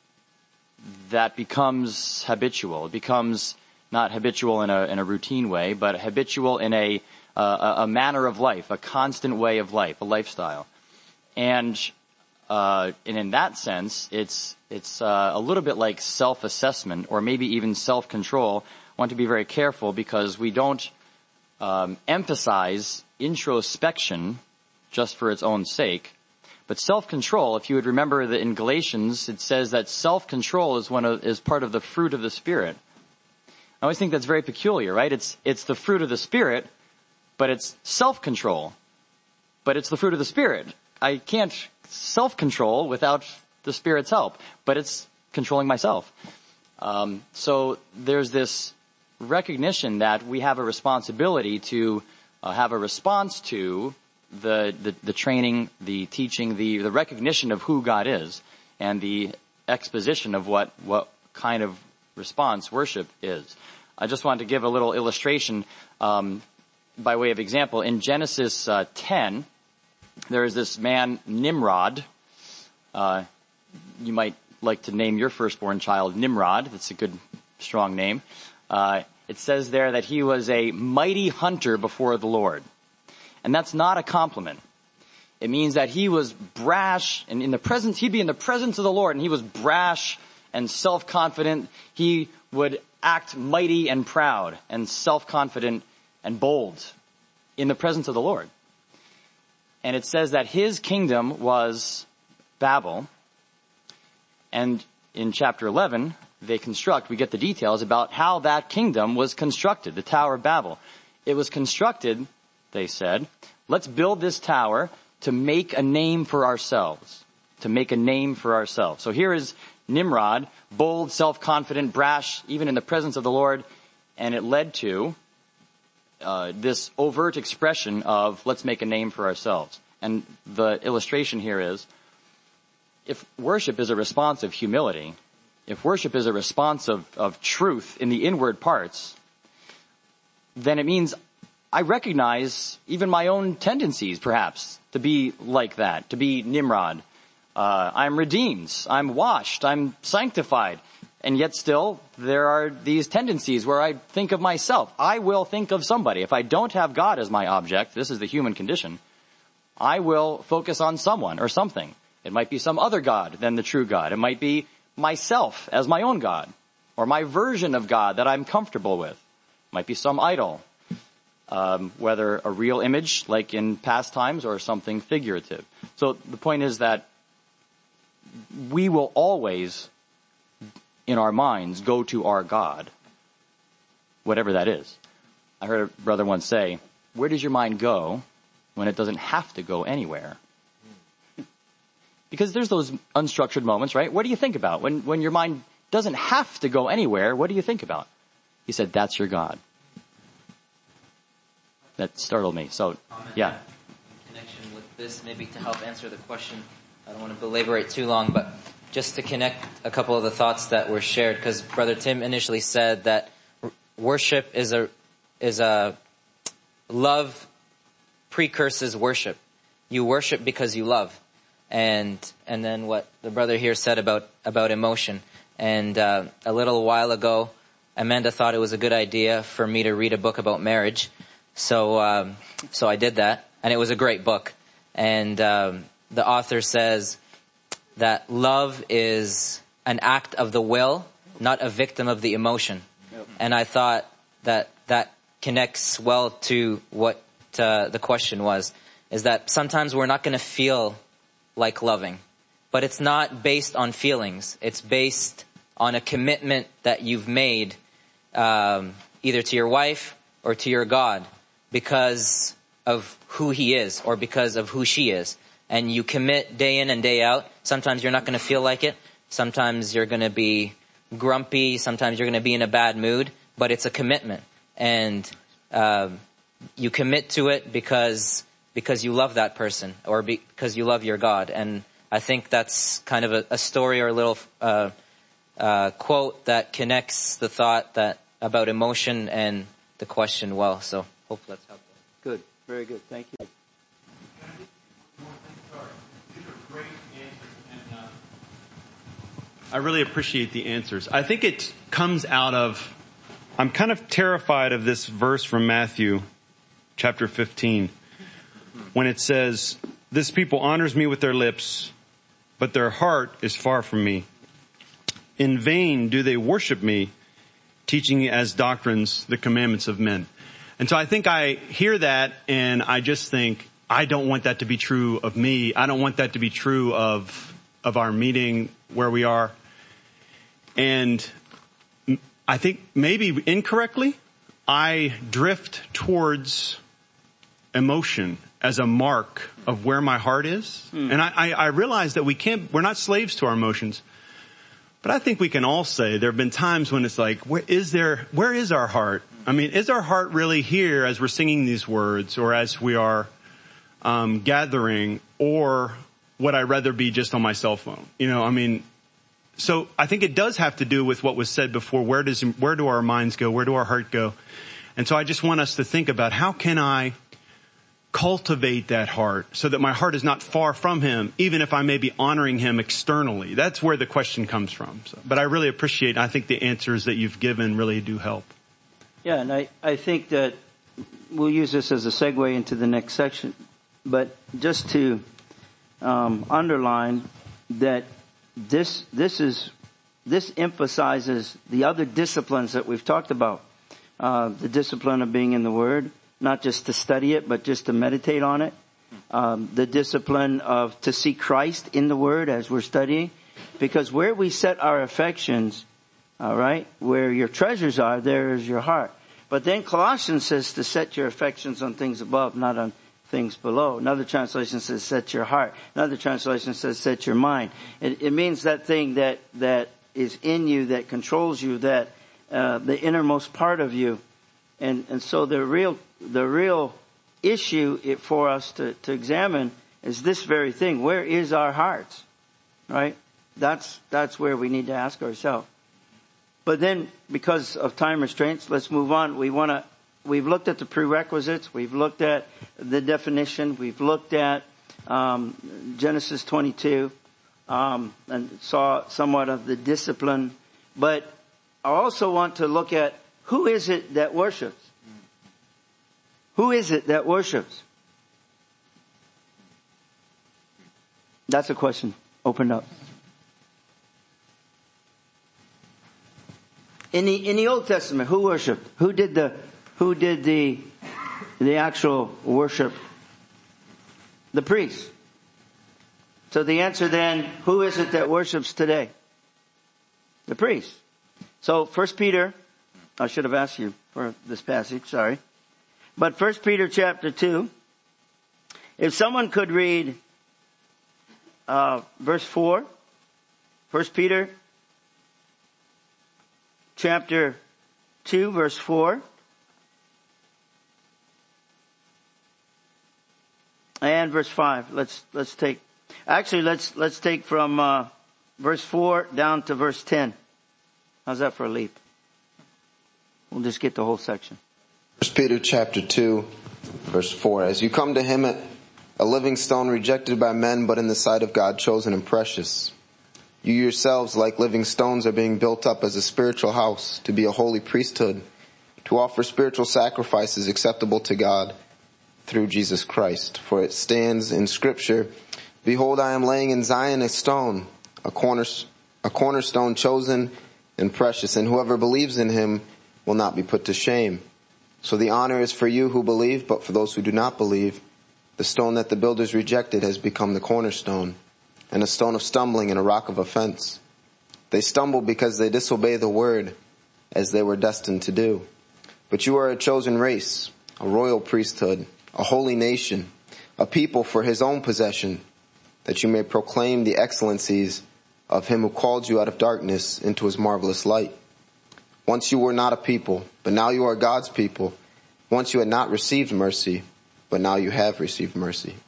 that becomes habitual. It becomes not habitual in a, in a routine way, but habitual in a, uh, a manner of life, a constant way of life, a lifestyle. And, uh, and in that sense, it's, it's, uh, a little bit like self-assessment or maybe even self-control. I want to be very careful because we don't, um, emphasize introspection just for its own sake. But self-control, if you would remember that in Galatians, it says that self-control is one of, is part of the fruit of the Spirit. I always think that's very peculiar, right? It's, it's the fruit of the Spirit, but it's self-control. But it's the fruit of the Spirit. I can't self-control without the Spirit's help, but it's controlling myself. Um, so there's this recognition that we have a responsibility to uh, have a response to the, the, the training, the teaching, the, the recognition of who God is, and the exposition of what, what kind of response worship is. I just wanted to give a little illustration, um, by way of example. In Genesis uh, ten, there is this man, Nimrod. Uh, you might like to name your firstborn child Nimrod. That's a good, strong name. Uh, it says there that he was a mighty hunter before the Lord. And that's not a compliment. It means that he was brash, and in the presence, he'd be in the presence of the Lord, and he was brash and self-confident. He would act mighty and proud and self-confident and bold in the presence of the Lord. And it says that his kingdom was Babel. And in chapter eleven, they construct, we get the details about how that kingdom was constructed, the Tower of Babel. It was constructed, they said, let's build this tower to make a name for ourselves. To make a name for ourselves. So here is Nimrod, bold, self-confident, brash, even in the presence of the Lord. And it led to uh, this overt expression of let's make a name for ourselves. And the illustration here is, if worship is a response of humility, if worship is a response of, of truth in the inward parts, then it means I recognize even my own tendencies, perhaps, to be like that, to be Nimrod. Uh, I'm redeemed, I'm washed, I'm sanctified. And yet still, there are these tendencies where I think of myself. I will think of somebody. If I don't have God as my object, this is the human condition, I will focus on someone or something. It might be some other God than the true God. It might be myself as my own God, or my version of God that I'm comfortable with. It might be some idol, um, whether a real image like in past times or something figurative. So the point is that we will always, in our minds, go to our God, whatever that is. I heard a brother once say, where does your mind go when it doesn't have to go anywhere? Because there's those unstructured moments, right? What do you think about? When, when your mind doesn't have to go anywhere, what do you think about? He said, that's your God. That startled me. So, yeah. In connection with this, maybe to help answer the question, I don't want to belabor it too long, but just to connect a couple of the thoughts that were shared, because Brother Tim initially said that worship is a, is a love precurses worship. You worship because you love. And, and then what the brother here said about, about emotion. And, uh, a little while ago, Amanda thought it was a good idea for me to read a book about marriage. So, um, so I did that, and it was a great book. And, um, the author says that love is an act of the will, not a victim of the emotion. Yep. And I thought that that connects well to what, uh, the question was, is that sometimes we're not going to feel like loving, but it's not based on feelings. It's based on a commitment that you've made, um, either to your wife or to your God, because of who he is or because of who she is. And you commit day in and day out. Sometimes you're not going to feel like it. Sometimes you're going to be grumpy. Sometimes you're going to be in a bad mood. But it's a commitment. And um, you commit to it because because you love that person or because you love your God. And I think that's kind of a, a story or a little uh, uh, quote that connects the thought that about emotion and the question well. So hopefully that's helpful. Good. Very good. Thank you. I really appreciate the answers. I think it comes out of, I'm kind of terrified of this verse from Matthew chapter fifteen when it says, this people honors me with their lips, but their heart is far from me. In vain do they worship me, teaching as doctrines the commandments of men. And so I think I hear that and I just think, I don't want that to be true of me. I don't want that to be true of, of our meeting where we are. And I think maybe incorrectly, I drift towards emotion as a mark of where my heart is. Hmm. And I, I, I realize that we can't, we're not slaves to our emotions. But I think we can all say there have been times when it's like, where is there, where is our heart? I mean, is our heart really here as we're singing these words or as we are um, gathering, or would I rather be just on my cell phone? You know, I mean, so I think it does have to do with what was said before. Where does, where do our minds go? Where do our heart go? And so I just want us to think about how can I cultivate that heart so that my heart is not far from him, even if I may be honoring him externally. That's where the question comes from. So, but I really appreciate, I think the answers that you've given really do help. Yeah, and I, I think that we'll use this as a segue into the next section. But just to um, underline that this this is this emphasizes the other disciplines that we've talked about. Uh, the discipline of being in the Word, not just to study it, but just to meditate on it. Um, the discipline of to see Christ in the Word as we're studying. Because where we set our affections, all right, where your treasures are, there is your heart. But then Colossians says to set your affections on things above, not on things below. Another translation says set your heart. Another translation says set your mind. It, it means that thing that, that is in you, that controls you, that uh, the innermost part of you. And, and so the real, the real issue it, for us to, to examine is this very thing. Where is our hearts? Right? That's, that's where we need to ask ourselves. But then, because of time restraints, let's move on. We want to, we've looked at the prerequisites. We've looked at the definition. We've looked at, um, Genesis twenty-two, um, and saw somewhat of the discipline. But I also want to look at who is it that worships? Who is it that worships? That's a question opened up. In the, in the Old Testament, who worshipped? Who did the, who did the, the actual worship? The priests. So the answer then, who is it that worships today? The priests. So First Peter, I should have asked you for this passage, sorry. But First Peter chapter two, if someone could read, uh, verse four, First Peter chapter two, verse four. And verse five. Let's, let's take, actually let's, let's take from, uh, verse four down to verse ten. How's that for a leap? We'll just get the whole section. First Peter chapter two, verse four. As you come to him, a living stone rejected by men, but in the sight of God chosen and precious. You yourselves, like living stones, are being built up as a spiritual house, to be a holy priesthood, to offer spiritual sacrifices acceptable to God through Jesus Christ. For it stands in Scripture, behold, I am laying in Zion a stone, a corner, a cornerstone chosen and precious, and whoever believes in him will not be put to shame. So the honor is for you who believe, but for those who do not believe, the stone that the builders rejected has become the cornerstone, and a stone of stumbling and a rock of offense. They stumble because they disobey the word, as they were destined to do. But you are a chosen race, a royal priesthood, a holy nation, a people for his own possession, that you may proclaim the excellencies of him who called you out of darkness into his marvelous light. Once you were not a people, but now you are God's people. Once you had not received mercy, but now you have received mercy.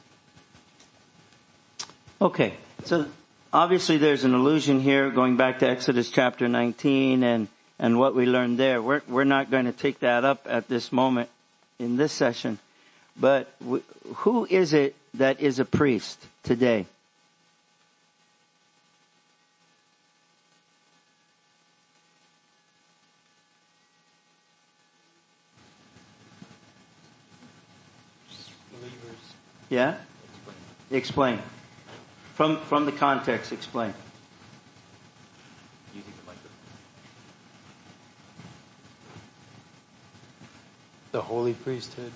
Okay, so obviously there's an allusion here going back to Exodus chapter nineteen and, and what we learned there. We're, we're not going to take that up at this moment in this session. But w- who is it that is a priest today? Believers. Yeah? Explain. From from the context, explain. The holy priesthood.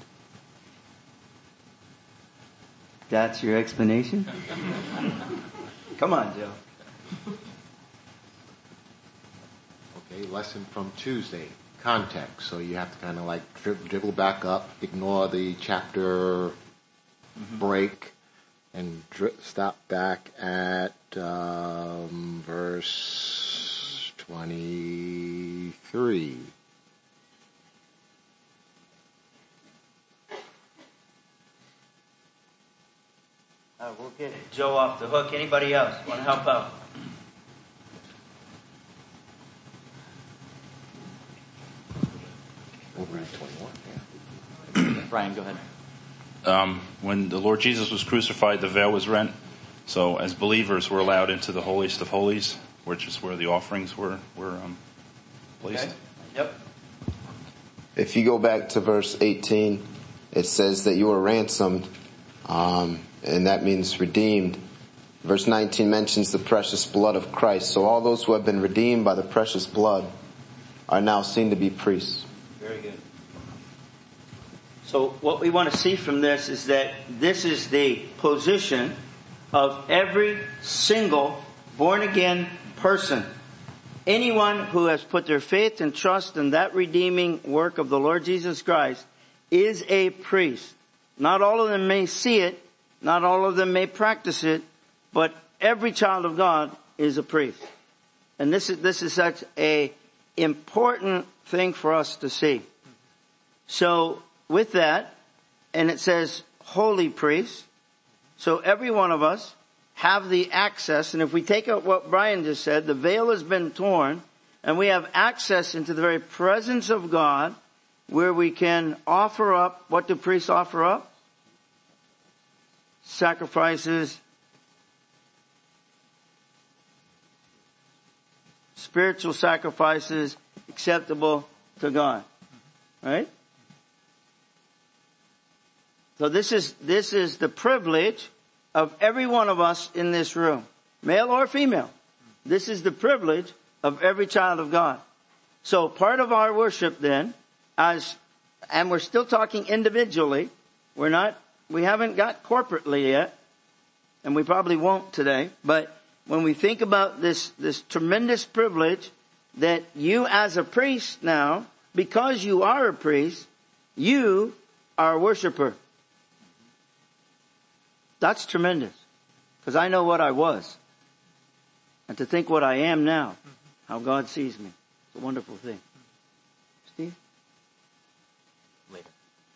That's your explanation? Come on, Joe. Okay, lesson from Tuesday. Context. So you have to kind of like dribble, dribble back up, ignore the chapter mm-hmm. break, and dri- stop back at um, verse twenty-three. Uh, we'll get Joe off the hook. Anybody else want to help out? Over at twenty-one, yeah. Brian, go ahead. Um, when the Lord Jesus was crucified, the veil was rent. So as believers, we're allowed into the holiest of holies, which is where the offerings were, were um, placed. Okay. Yep. If you go back to verse eighteen, it says that you were ransomed, um, and that means redeemed. Verse nineteen mentions the precious blood of Christ. So all those who have been redeemed by the precious blood are now seen to be priests. Very good. So what we want to see from this is that this is the position of every single born-again person. Anyone who has put their faith and trust in that redeeming work of the Lord Jesus Christ is a priest. Not all of them may see it, not all of them may practice it, but every child of God is a priest. And this is, this is such a important thing for us to see. So with that, and it says holy priest, so every one of us have the access, and if we take out what Brian just said, the veil has been torn, and we have access into the very presence of God, where we can offer up, what do priests offer up? Sacrifices, spiritual sacrifices acceptable to God. Right? So this is, this is the privilege of every one of us in this room, male or female. This is the privilege of every child of God. So part of our worship then, as, and we're still talking individually, we're not, we haven't got corporately yet, and we probably won't today, but when we think about this, this tremendous privilege that you as a priest now, because you are a priest, you are a worshiper. That's tremendous. Because I know what I was. And to think what I am now, how God sees me. It's a wonderful thing. Steve? Later.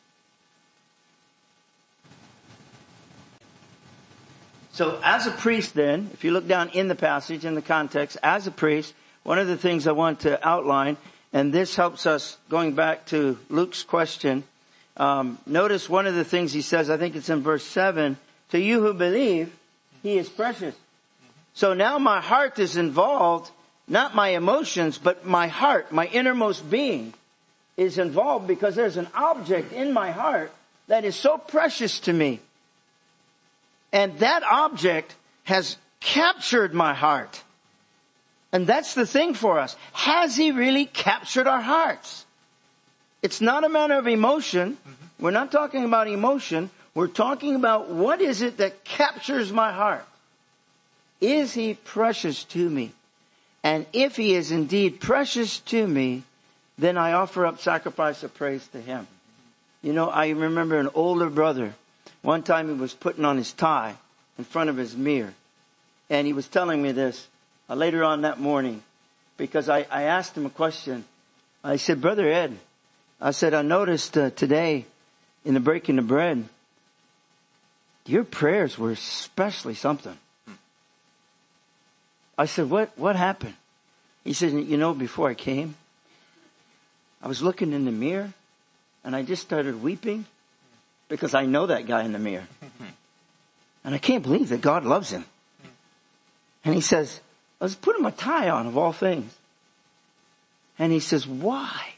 So as a priest then, if you look down in the passage, in the context, as a priest, one of the things I want to outline, and this helps us going back to Luke's question, um, notice one of the things he says, I think it's in verse seven, to you who believe, he is precious. So now my heart is involved, not my emotions, but my heart, my innermost being is involved because there's an object in my heart that is so precious to me. And that object has captured my heart. And that's the thing for us. Has he really captured our hearts? It's not a matter of emotion. We're not talking about emotion. We're talking about what is it that captures my heart? Is he precious to me? And if he is indeed precious to me, then I offer up sacrifice of praise to him. You know, I remember an older brother. One time he was putting on his tie in front of his mirror. And he was telling me this uh, later on that morning. Because I, I asked him a question. I said, Brother Ed, I said, I noticed uh, today in the breaking of bread, your prayers were especially something. I said, what, what happened? He said, you know, before I came, I was looking in the mirror and I just started weeping because I know that guy in the mirror. And I can't believe that God loves him. And he says, I was putting my tie on of all things. And he says, why?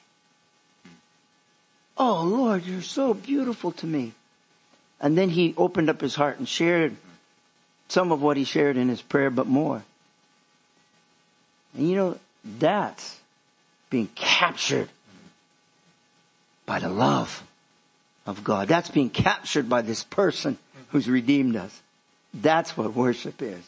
Oh Lord, you're so beautiful to me. And then he opened up his heart and shared some of what he shared in his prayer, but more. And you know, that's being captured by the love of God. That's being captured by this person who's redeemed us. That's what worship is.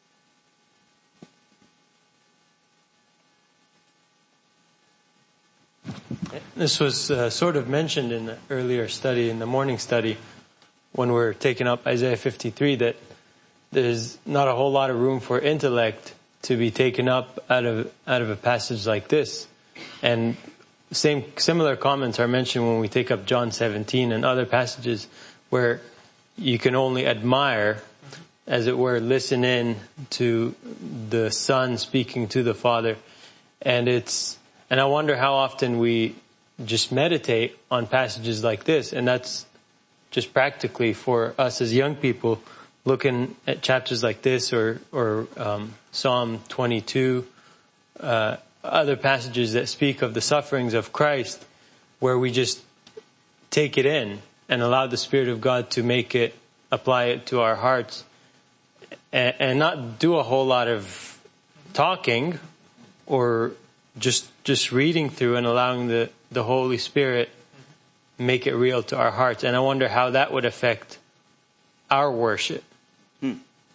This was uh, sort of mentioned in the earlier study, in the morning study, when we're taking up Isaiah fifty-three, that there's not a whole lot of room for intellect to be taken up out of out of a passage like this. And same similar comments are mentioned when we take up John seventeen and other passages where you can only admire, as it were, listen in to the Son speaking to the Father. And it's And I wonder how often we just meditate on passages like this. And that's just practically for us as young people looking at chapters like this or, or um, Psalm twenty-two, uh, other passages that speak of the sufferings of Christ, where we just take it in and allow the Spirit of God to make it, apply it to our hearts, and, and not do a whole lot of talking or just just reading through and allowing the, the Holy Spirit make it real to our hearts. And I wonder how that would affect our worship. Hmm.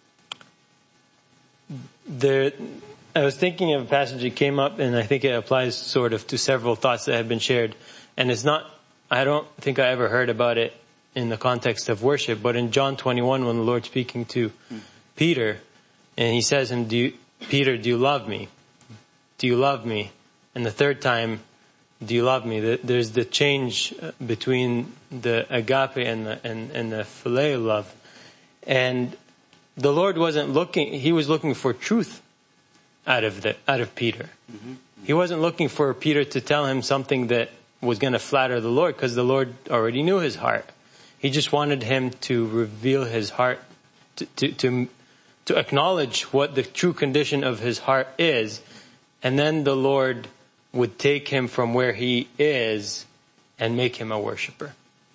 There, I was thinking of a passage that came up, and I think it applies sort of to several thoughts that have been shared. And it's not, I don't think I ever heard about it in the context of worship, but in John twenty-one, when the Lord's speaking to hmm. Peter, and he says to him, do you, Peter, do you love me? Do you love me? And the third time, do you love me? There's the change between the agape and the, and, and the phileo love. And the Lord wasn't looking, he was looking for truth out of the, out of Peter. Mm-hmm. He wasn't looking for Peter to tell him something that was going to flatter the Lord, because the Lord already knew his heart. He just wanted him to reveal his heart, to, to, to, to acknowledge what the true condition of his heart is. And then the Lord would take him from where he is and make him a worshiper.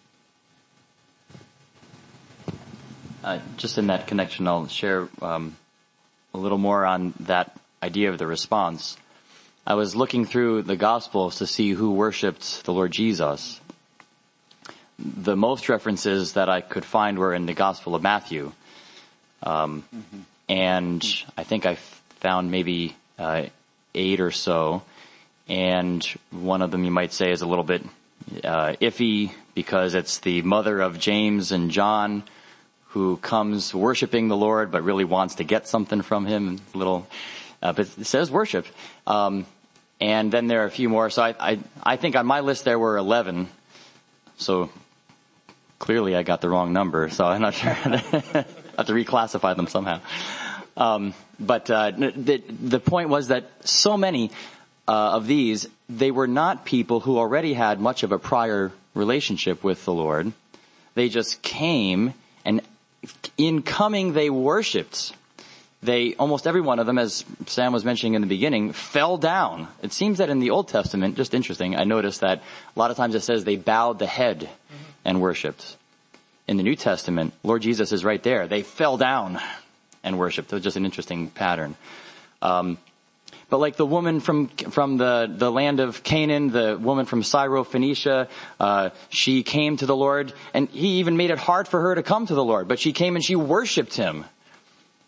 Uh, just in that connection, I'll share um, a little more on that idea of the response. I was looking through the Gospels to see who worshipped the Lord Jesus. The most references that I could find were in the Gospel of Matthew. Um, mm-hmm. And I think I found maybe uh, eight or so. And one of them you might say is a little bit uh, iffy, because it's the mother of James and John who comes worshiping the Lord but really wants to get something from him. Little, uh, but it says worship. Um, and then there are a few more. So I, I, I think on my list there were eleven. So clearly I got the wrong number. So I'm not sure. I have to reclassify them somehow. Um, but uh, the, the point was that so many uh, of these, they were not people who already had much of a prior relationship with the Lord. They just came, and in coming they worshipped. They, almost every one of them, as Sam was mentioning in the beginning, fell down. It seems that in the Old Testament, just interesting, I noticed that a lot of times it says they bowed the head mm-hmm. and worshipped. In the New Testament, Lord Jesus is right there. They fell down and worshipped. It was just an interesting pattern. Um, but like the woman from from the, the land of Canaan, the woman from Syrophoenicia, uh, she came to the Lord, and he even made it hard for her to come to the Lord. But she came and she worshipped him.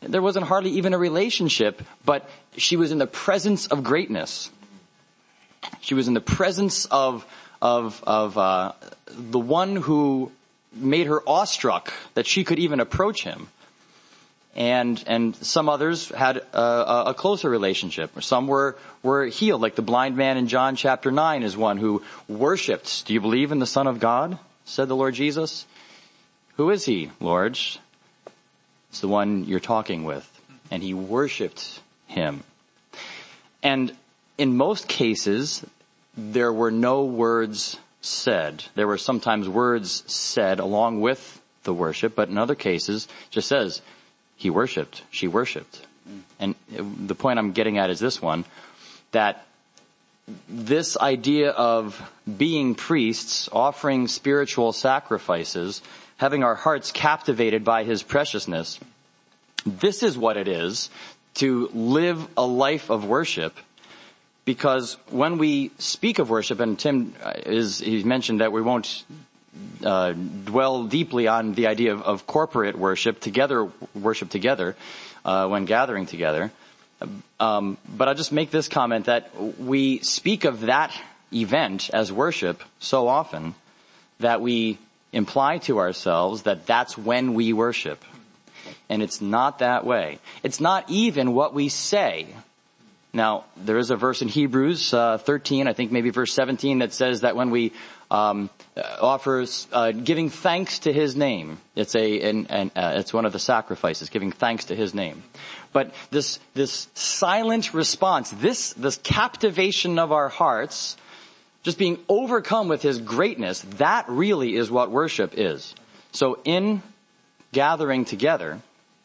there wasn't hardly even a relationship, but she was in the presence of greatness. She was in the presence of, of, of, uh, the one who made her awestruck that she could even approach him. And, and some others had a, a closer relationship. Some were, were healed, like the blind man in John chapter nine is one who worshipped. Do you believe in the Son of God? Said the Lord Jesus. Who is he, Lord? It's the one you're talking with. And he worshipped him. And in most cases, there were no words said. There were sometimes words said along with the worship, but in other cases, it just says, he worshipped, she worshipped. And the point I'm getting at is this one, that this idea of being priests, offering spiritual sacrifices, having our hearts captivated by his preciousness, this is what it is to live a life of worship. Because when we speak of worship, and Tim is, he's mentioned that we won't uh, dwell deeply on the idea of, of corporate worship, together, worship together, uh, when gathering together. Um, but I'll just make this comment that we speak of that event as worship so often that we imply to ourselves that that's when we worship. And it's not that way. It's not even what we say. Now, there is a verse in Hebrews uh, thirteen, I think maybe verse seventeen, that says that when we um, offer uh, giving thanks to his name, it's a an, an, uh, it's one of the sacrifices, giving thanks to his name. But this this silent response, this this captivation of our hearts, just being overcome with his greatness, that really is what worship is. So in gathering together,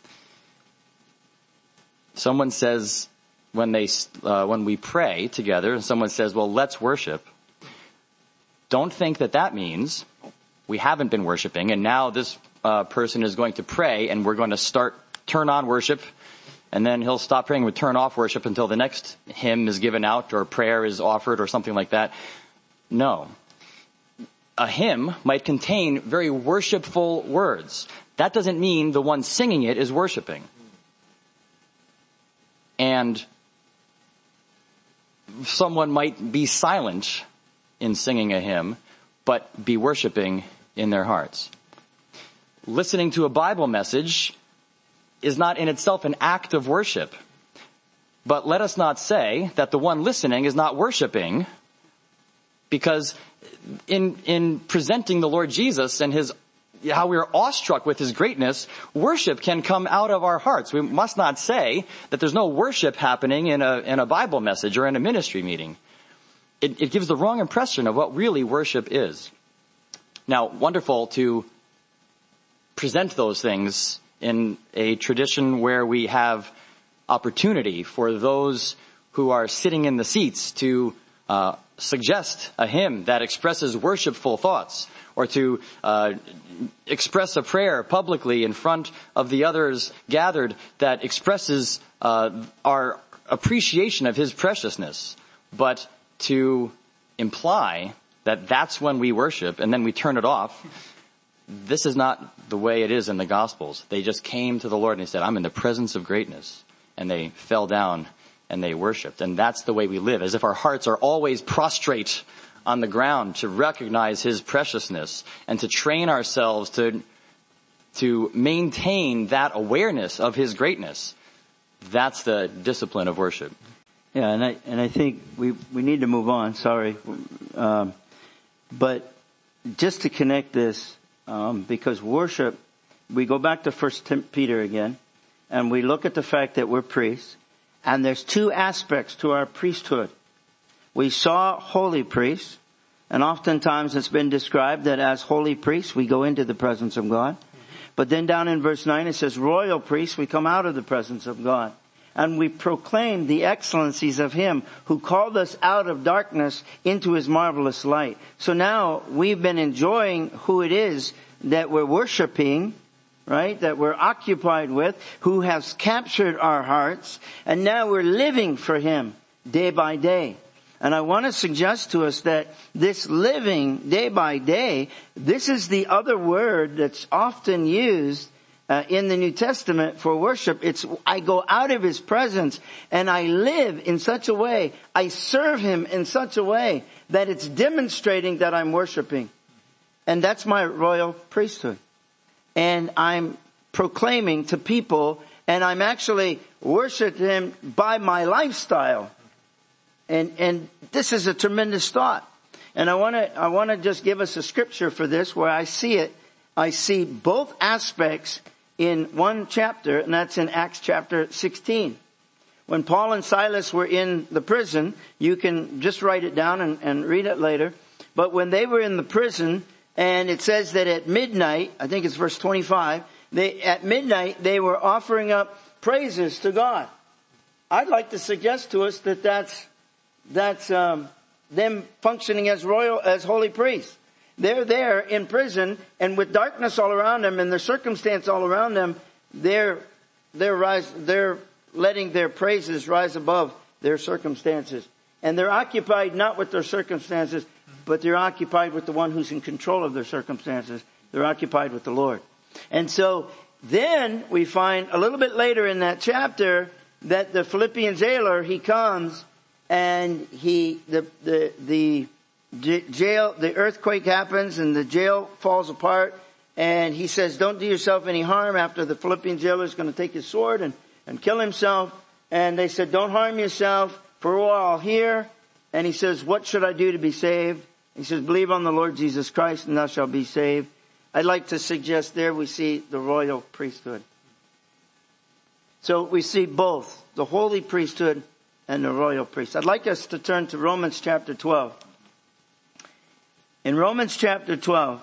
someone says, when they, uh, when we pray together and someone says, well, let's worship, don't think that that means we haven't been worshiping and now this, uh, person is going to pray and we're going to start, turn on worship, and then he'll stop praying and turn off worship until the next hymn is given out or prayer is offered or something like that. No. A hymn might contain very worshipful words. That doesn't mean the one singing it is worshiping. And someone might be silent in singing a hymn, but be worshiping in their hearts. Listening to a Bible message is not in itself an act of worship. But let us not say that the one listening is not worshiping, because in, in presenting the Lord Jesus and his, how we are awestruck with his greatness, worship can come out of our hearts. We must not say that there's no worship happening in a, in a Bible message or in a ministry meeting. It, it gives the wrong impression of what really worship is. Now, wonderful to present those things in a tradition where we have opportunity for those who are sitting in the seats to uh, suggest a hymn that expresses worshipful thoughts, or to uh, express a prayer publicly in front of the others gathered that expresses uh, our appreciation of his preciousness. But to imply that that's when we worship and then we turn it off, this is not the way it is in the Gospels. They just came to the Lord and they said, I'm in the presence of greatness. And they fell down and they worshiped. And that's the way we live, as if our hearts are always prostrate on the ground to recognize his preciousness and to train ourselves to, to maintain that awareness of his greatness. That's the discipline of worship. Yeah, and I, and I think we, we need to move on, sorry. Um, but just to connect this, um, because worship, we go back to First Peter again, and we look at the fact that we're priests, and there's two aspects to our priesthood. We saw holy priests, and oftentimes it's been described that as holy priests we go into the presence of God. But then down in verse nine it says royal priests, we come out of the presence of God. And we proclaim the excellencies of him who called us out of darkness into his marvelous light. So now we've been enjoying who it is that we're worshiping, right, that we're occupied with, who has captured our hearts, and now we're living for him day by day. And I want to suggest to us that this living day by day, this is the other word that's often used uh, in the New Testament for worship, it's I go out of his presence and I live in such a way, I serve him in such a way that it's demonstrating that I'm worshiping. And that's my royal priesthood. And I'm proclaiming to people, and I'm actually worshiping him by my lifestyle. And, and this is a tremendous thought. And I want to, I want to just give us a scripture for this where I see it. I see both aspects in one chapter, and that's in Acts chapter sixteen. When Paul and Silas were in the prison, you can just write it down and, and read it later. But when they were in the prison, and it says that at midnight, I think it's verse twenty-five, they, at midnight they were offering up praises to God. I'd like to suggest to us that that's, that's, um, them functioning as royal, as holy priests. They're there in prison, and with darkness all around them and the circumstance all around them, they're, they're rise, they're letting their praises rise above their circumstances. And they're occupied not with their circumstances, but they're occupied with the one who's in control of their circumstances. They're occupied with the Lord. And so then we find a little bit later in that chapter that the Philippian jailer, he comes and he, the, the, the jail, the earthquake happens and the jail falls apart, and he says, don't do yourself any harm, after the Philippian jailer is going to take his sword and, and kill himself. And they said, don't harm yourself, for we're all here. And he says, what should I do to be saved? He says, believe on the Lord Jesus Christ and thou shalt be saved. I'd like to suggest there we see the royal priesthood. So we see both the holy priesthood and the royal priesthood. I'd like us to turn to Romans chapter twelve. In Romans chapter twelve,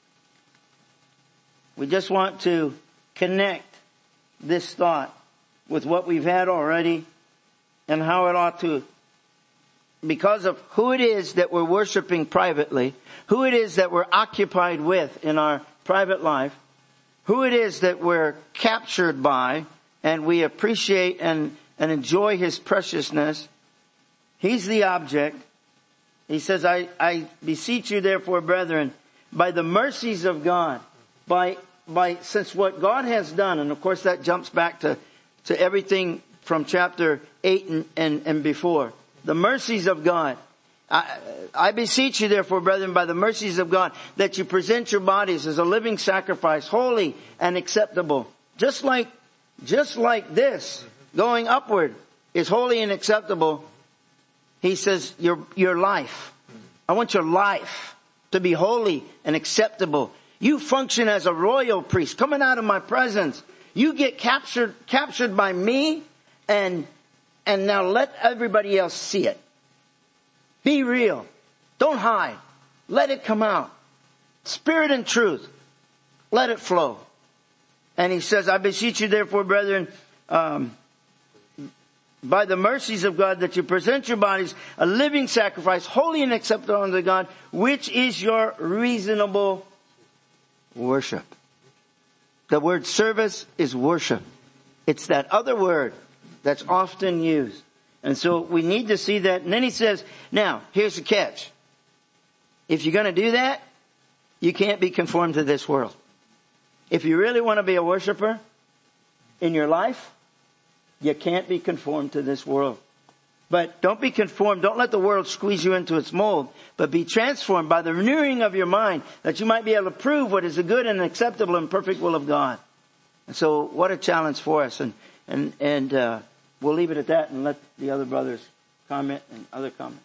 we just want to connect this thought with what we've had already and how it ought to, because of who it is that we're worshiping privately, who it is that we're occupied with in our private life, who it is that we're captured by, and we appreciate and, and enjoy his preciousness. He's the object. He says, I, I beseech you therefore, brethren, by the mercies of God, by, by, since what God has done, and of course that jumps back to, to everything from chapter eight and, and, and before. The mercies of God. I, I beseech you therefore, brethren, by the mercies of God, that you present your bodies as a living sacrifice, holy and acceptable. Just like, just like this, going upward is holy and acceptable. He says, your, your life. I want your life to be holy and acceptable. You function as a royal priest coming out of my presence. You get captured, captured by me, and, and now let everybody else see it. Be real. Don't hide. Let it come out. Spirit and truth. Let it flow. And he says, I beseech you therefore, brethren, um, by the mercies of God, that you present your bodies a living sacrifice, holy and acceptable unto God, which is your reasonable worship. The word service is worship. It's that other word that's often used. And so we need to see that. And then he says, now, here's the catch. If you're going to do that, you can't be conformed to this world. If you really want to be a worshiper in your life, you can't be conformed to this world. But don't be conformed. Don't let the world squeeze you into its mold. But be transformed by the renewing of your mind, that you might be able to prove what is the good and acceptable and perfect will of God. And so what a challenge for us. And, and, and, uh, we'll leave it at that and let the other brothers comment and other comment.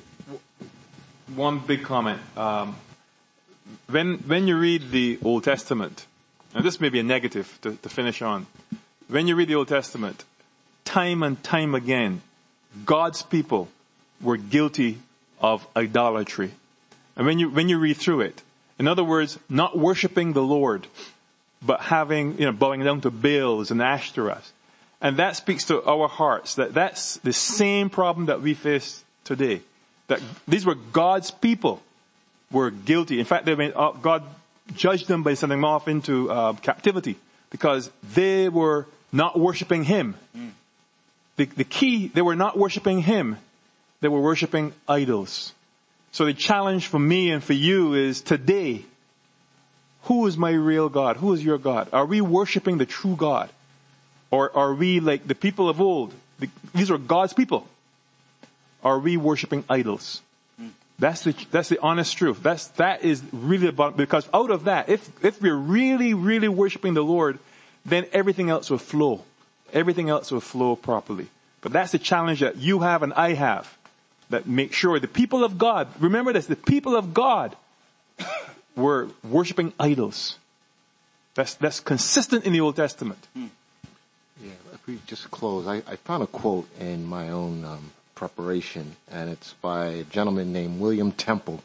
One big comment. Um, when, when you read the Old Testament, and this may be a negative to, to finish on. When you read the Old Testament, time and time again, God's people were guilty of idolatry. And when you, when you read through it, in other words, not worshiping the Lord, but having, you know, bowing down to Baals and Ashtoreths. And that speaks to our hearts, that that's the same problem that we face today. That these were God's people were guilty. In fact, they went, uh, God judged them by sending them off into uh, captivity because they were not worshiping Him. Mm. The, the key, they were not worshiping Him. They were worshiping idols. So the challenge for me and for you is today, who is my real God? Who is your God? Are we worshiping the true God? Or are we like the people of old? The, these are God's people. Are we worshiping idols? That's the, that's the honest truth. That's, that is really about, because out of that, if, if we're really, really worshiping the Lord, then everything else will flow. Everything else will flow properly. But that's the challenge that you have and I have. That make sure the people of God, remember this, the people of God were worshiping idols. That's, that's consistent in the Old Testament. Yeah, if we just close, I, I found a quote in my own um, preparation, and it's by a gentleman named William Temple.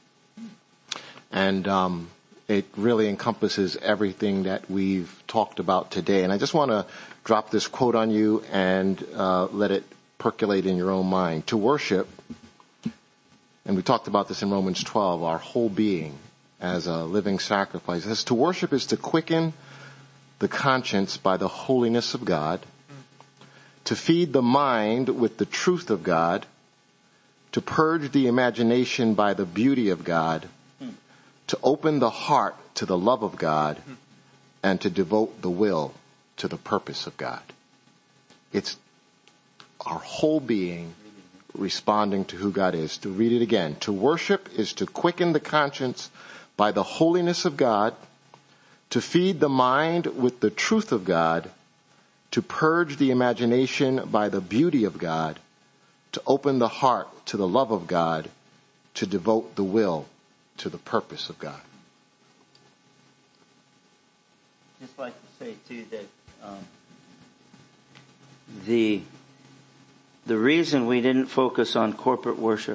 And um, it really encompasses everything that we've talked about today. And I just want to drop this quote on you and uh, let it percolate in your own mind. To worship, and we talked about this in Romans twelve, our whole being as a living sacrifice. It says, to worship is to quicken the conscience by the holiness of God, to feed the mind with the truth of God, to purge the imagination by the beauty of God, to open the heart to the love of God, and to devote the will to the purpose of God. It's our whole being responding to who God is. To read it again. To worship is to quicken the conscience by the holiness of God, to feed the mind with the truth of God, to purge the imagination by the beauty of God, to open the heart to the love of God, to devote the will to the purpose of God. Just like to say too that um, the the reason we didn't focus on corporate worship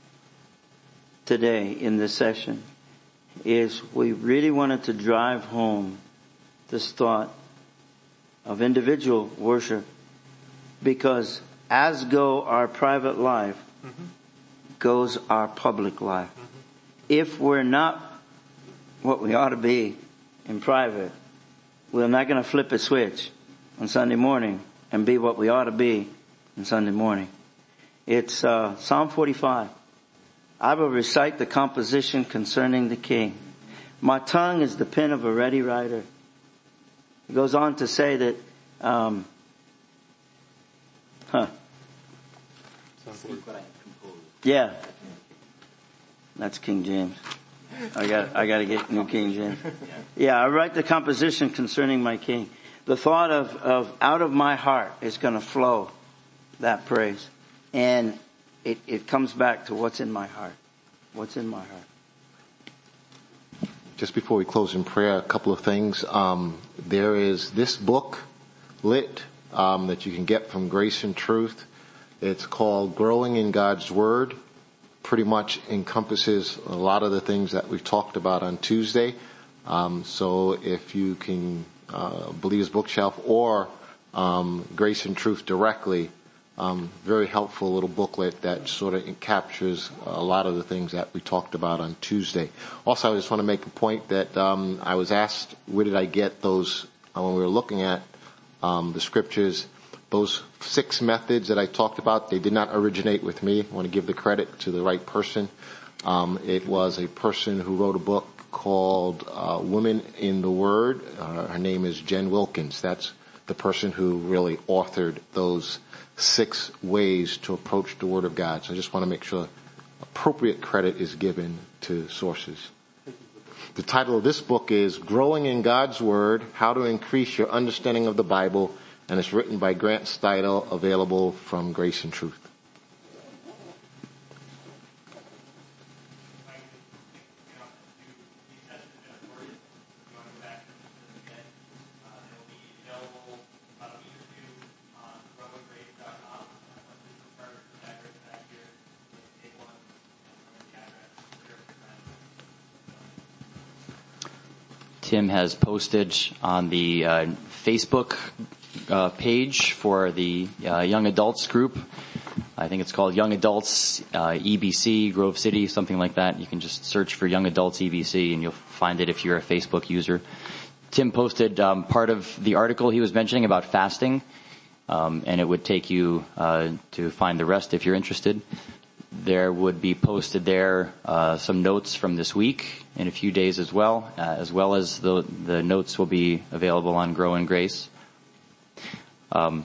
today in this session is we really wanted to drive home this thought of individual worship, because as go our private life, mm-hmm. goes our public life. Mm-hmm. If we're not what we ought to be in private, we're not going to flip a switch on Sunday morning and be what we ought to be on Sunday morning. It's uh, Psalm forty-five. I will recite the composition concerning the King. My tongue is the pen of a ready writer. It goes on to say that, um, huh. Yeah. That's King James. I got, I got to get New King James. Yeah, I write the composition concerning my King. The thought of, of out of my heart is going to flow that praise. And it, it comes back to what's in my heart. What's in my heart. Just before we close in prayer, a couple of things. Um, there is this book, Lit, um, that you can get from Grace and Truth. It's called Growing in God's Word. Pretty much encompasses a lot of the things that we've talked about on Tuesday. Um, so if you can uh, Believers Bookshelf or um, Grace and Truth directly, um, very helpful little booklet that sort of captures a lot of the things that we talked about on Tuesday. Also, I just want to make a point that um, I was asked, where did I get those, uh, when we were looking at um, the scriptures, those six methods that I talked about, they did not originate with me. I want to give the credit to the right person. Um, it was a person who wrote a book called uh, Women in the Word. Uh, her name is Jen Wilkins. That's the person who really authored those six ways to approach the Word of God. So I just want to make sure appropriate credit is given to sources. The title of this book is Growing in God's Word, How to Increase Your Understanding of the Bible, and it's written by Grant Steidel, available from Grace and Truth. Tim has posted on the uh, Facebook uh, page for the uh, young adults group. I think it's called Young Adults uh, E B C, Grove City, something like that. You can just search for Young Adults E B C and you'll find it if you're a Facebook user. Tim posted um, part of the article he was mentioning about fasting, um, and it would take you uh, to find the rest if you're interested. there would be posted there uh, some notes from this week in a few days as well, uh, as well as the, the notes will be available on Grow in Grace. Um,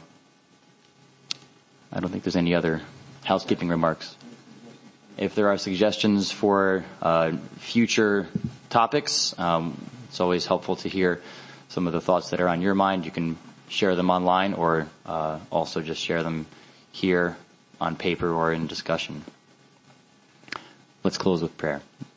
I don't think there's any other housekeeping remarks. If there are suggestions for uh, future topics, um, it's always helpful to hear some of the thoughts that are on your mind. You can share them online or uh, also just share them here on paper or in discussion. Let's close with prayer.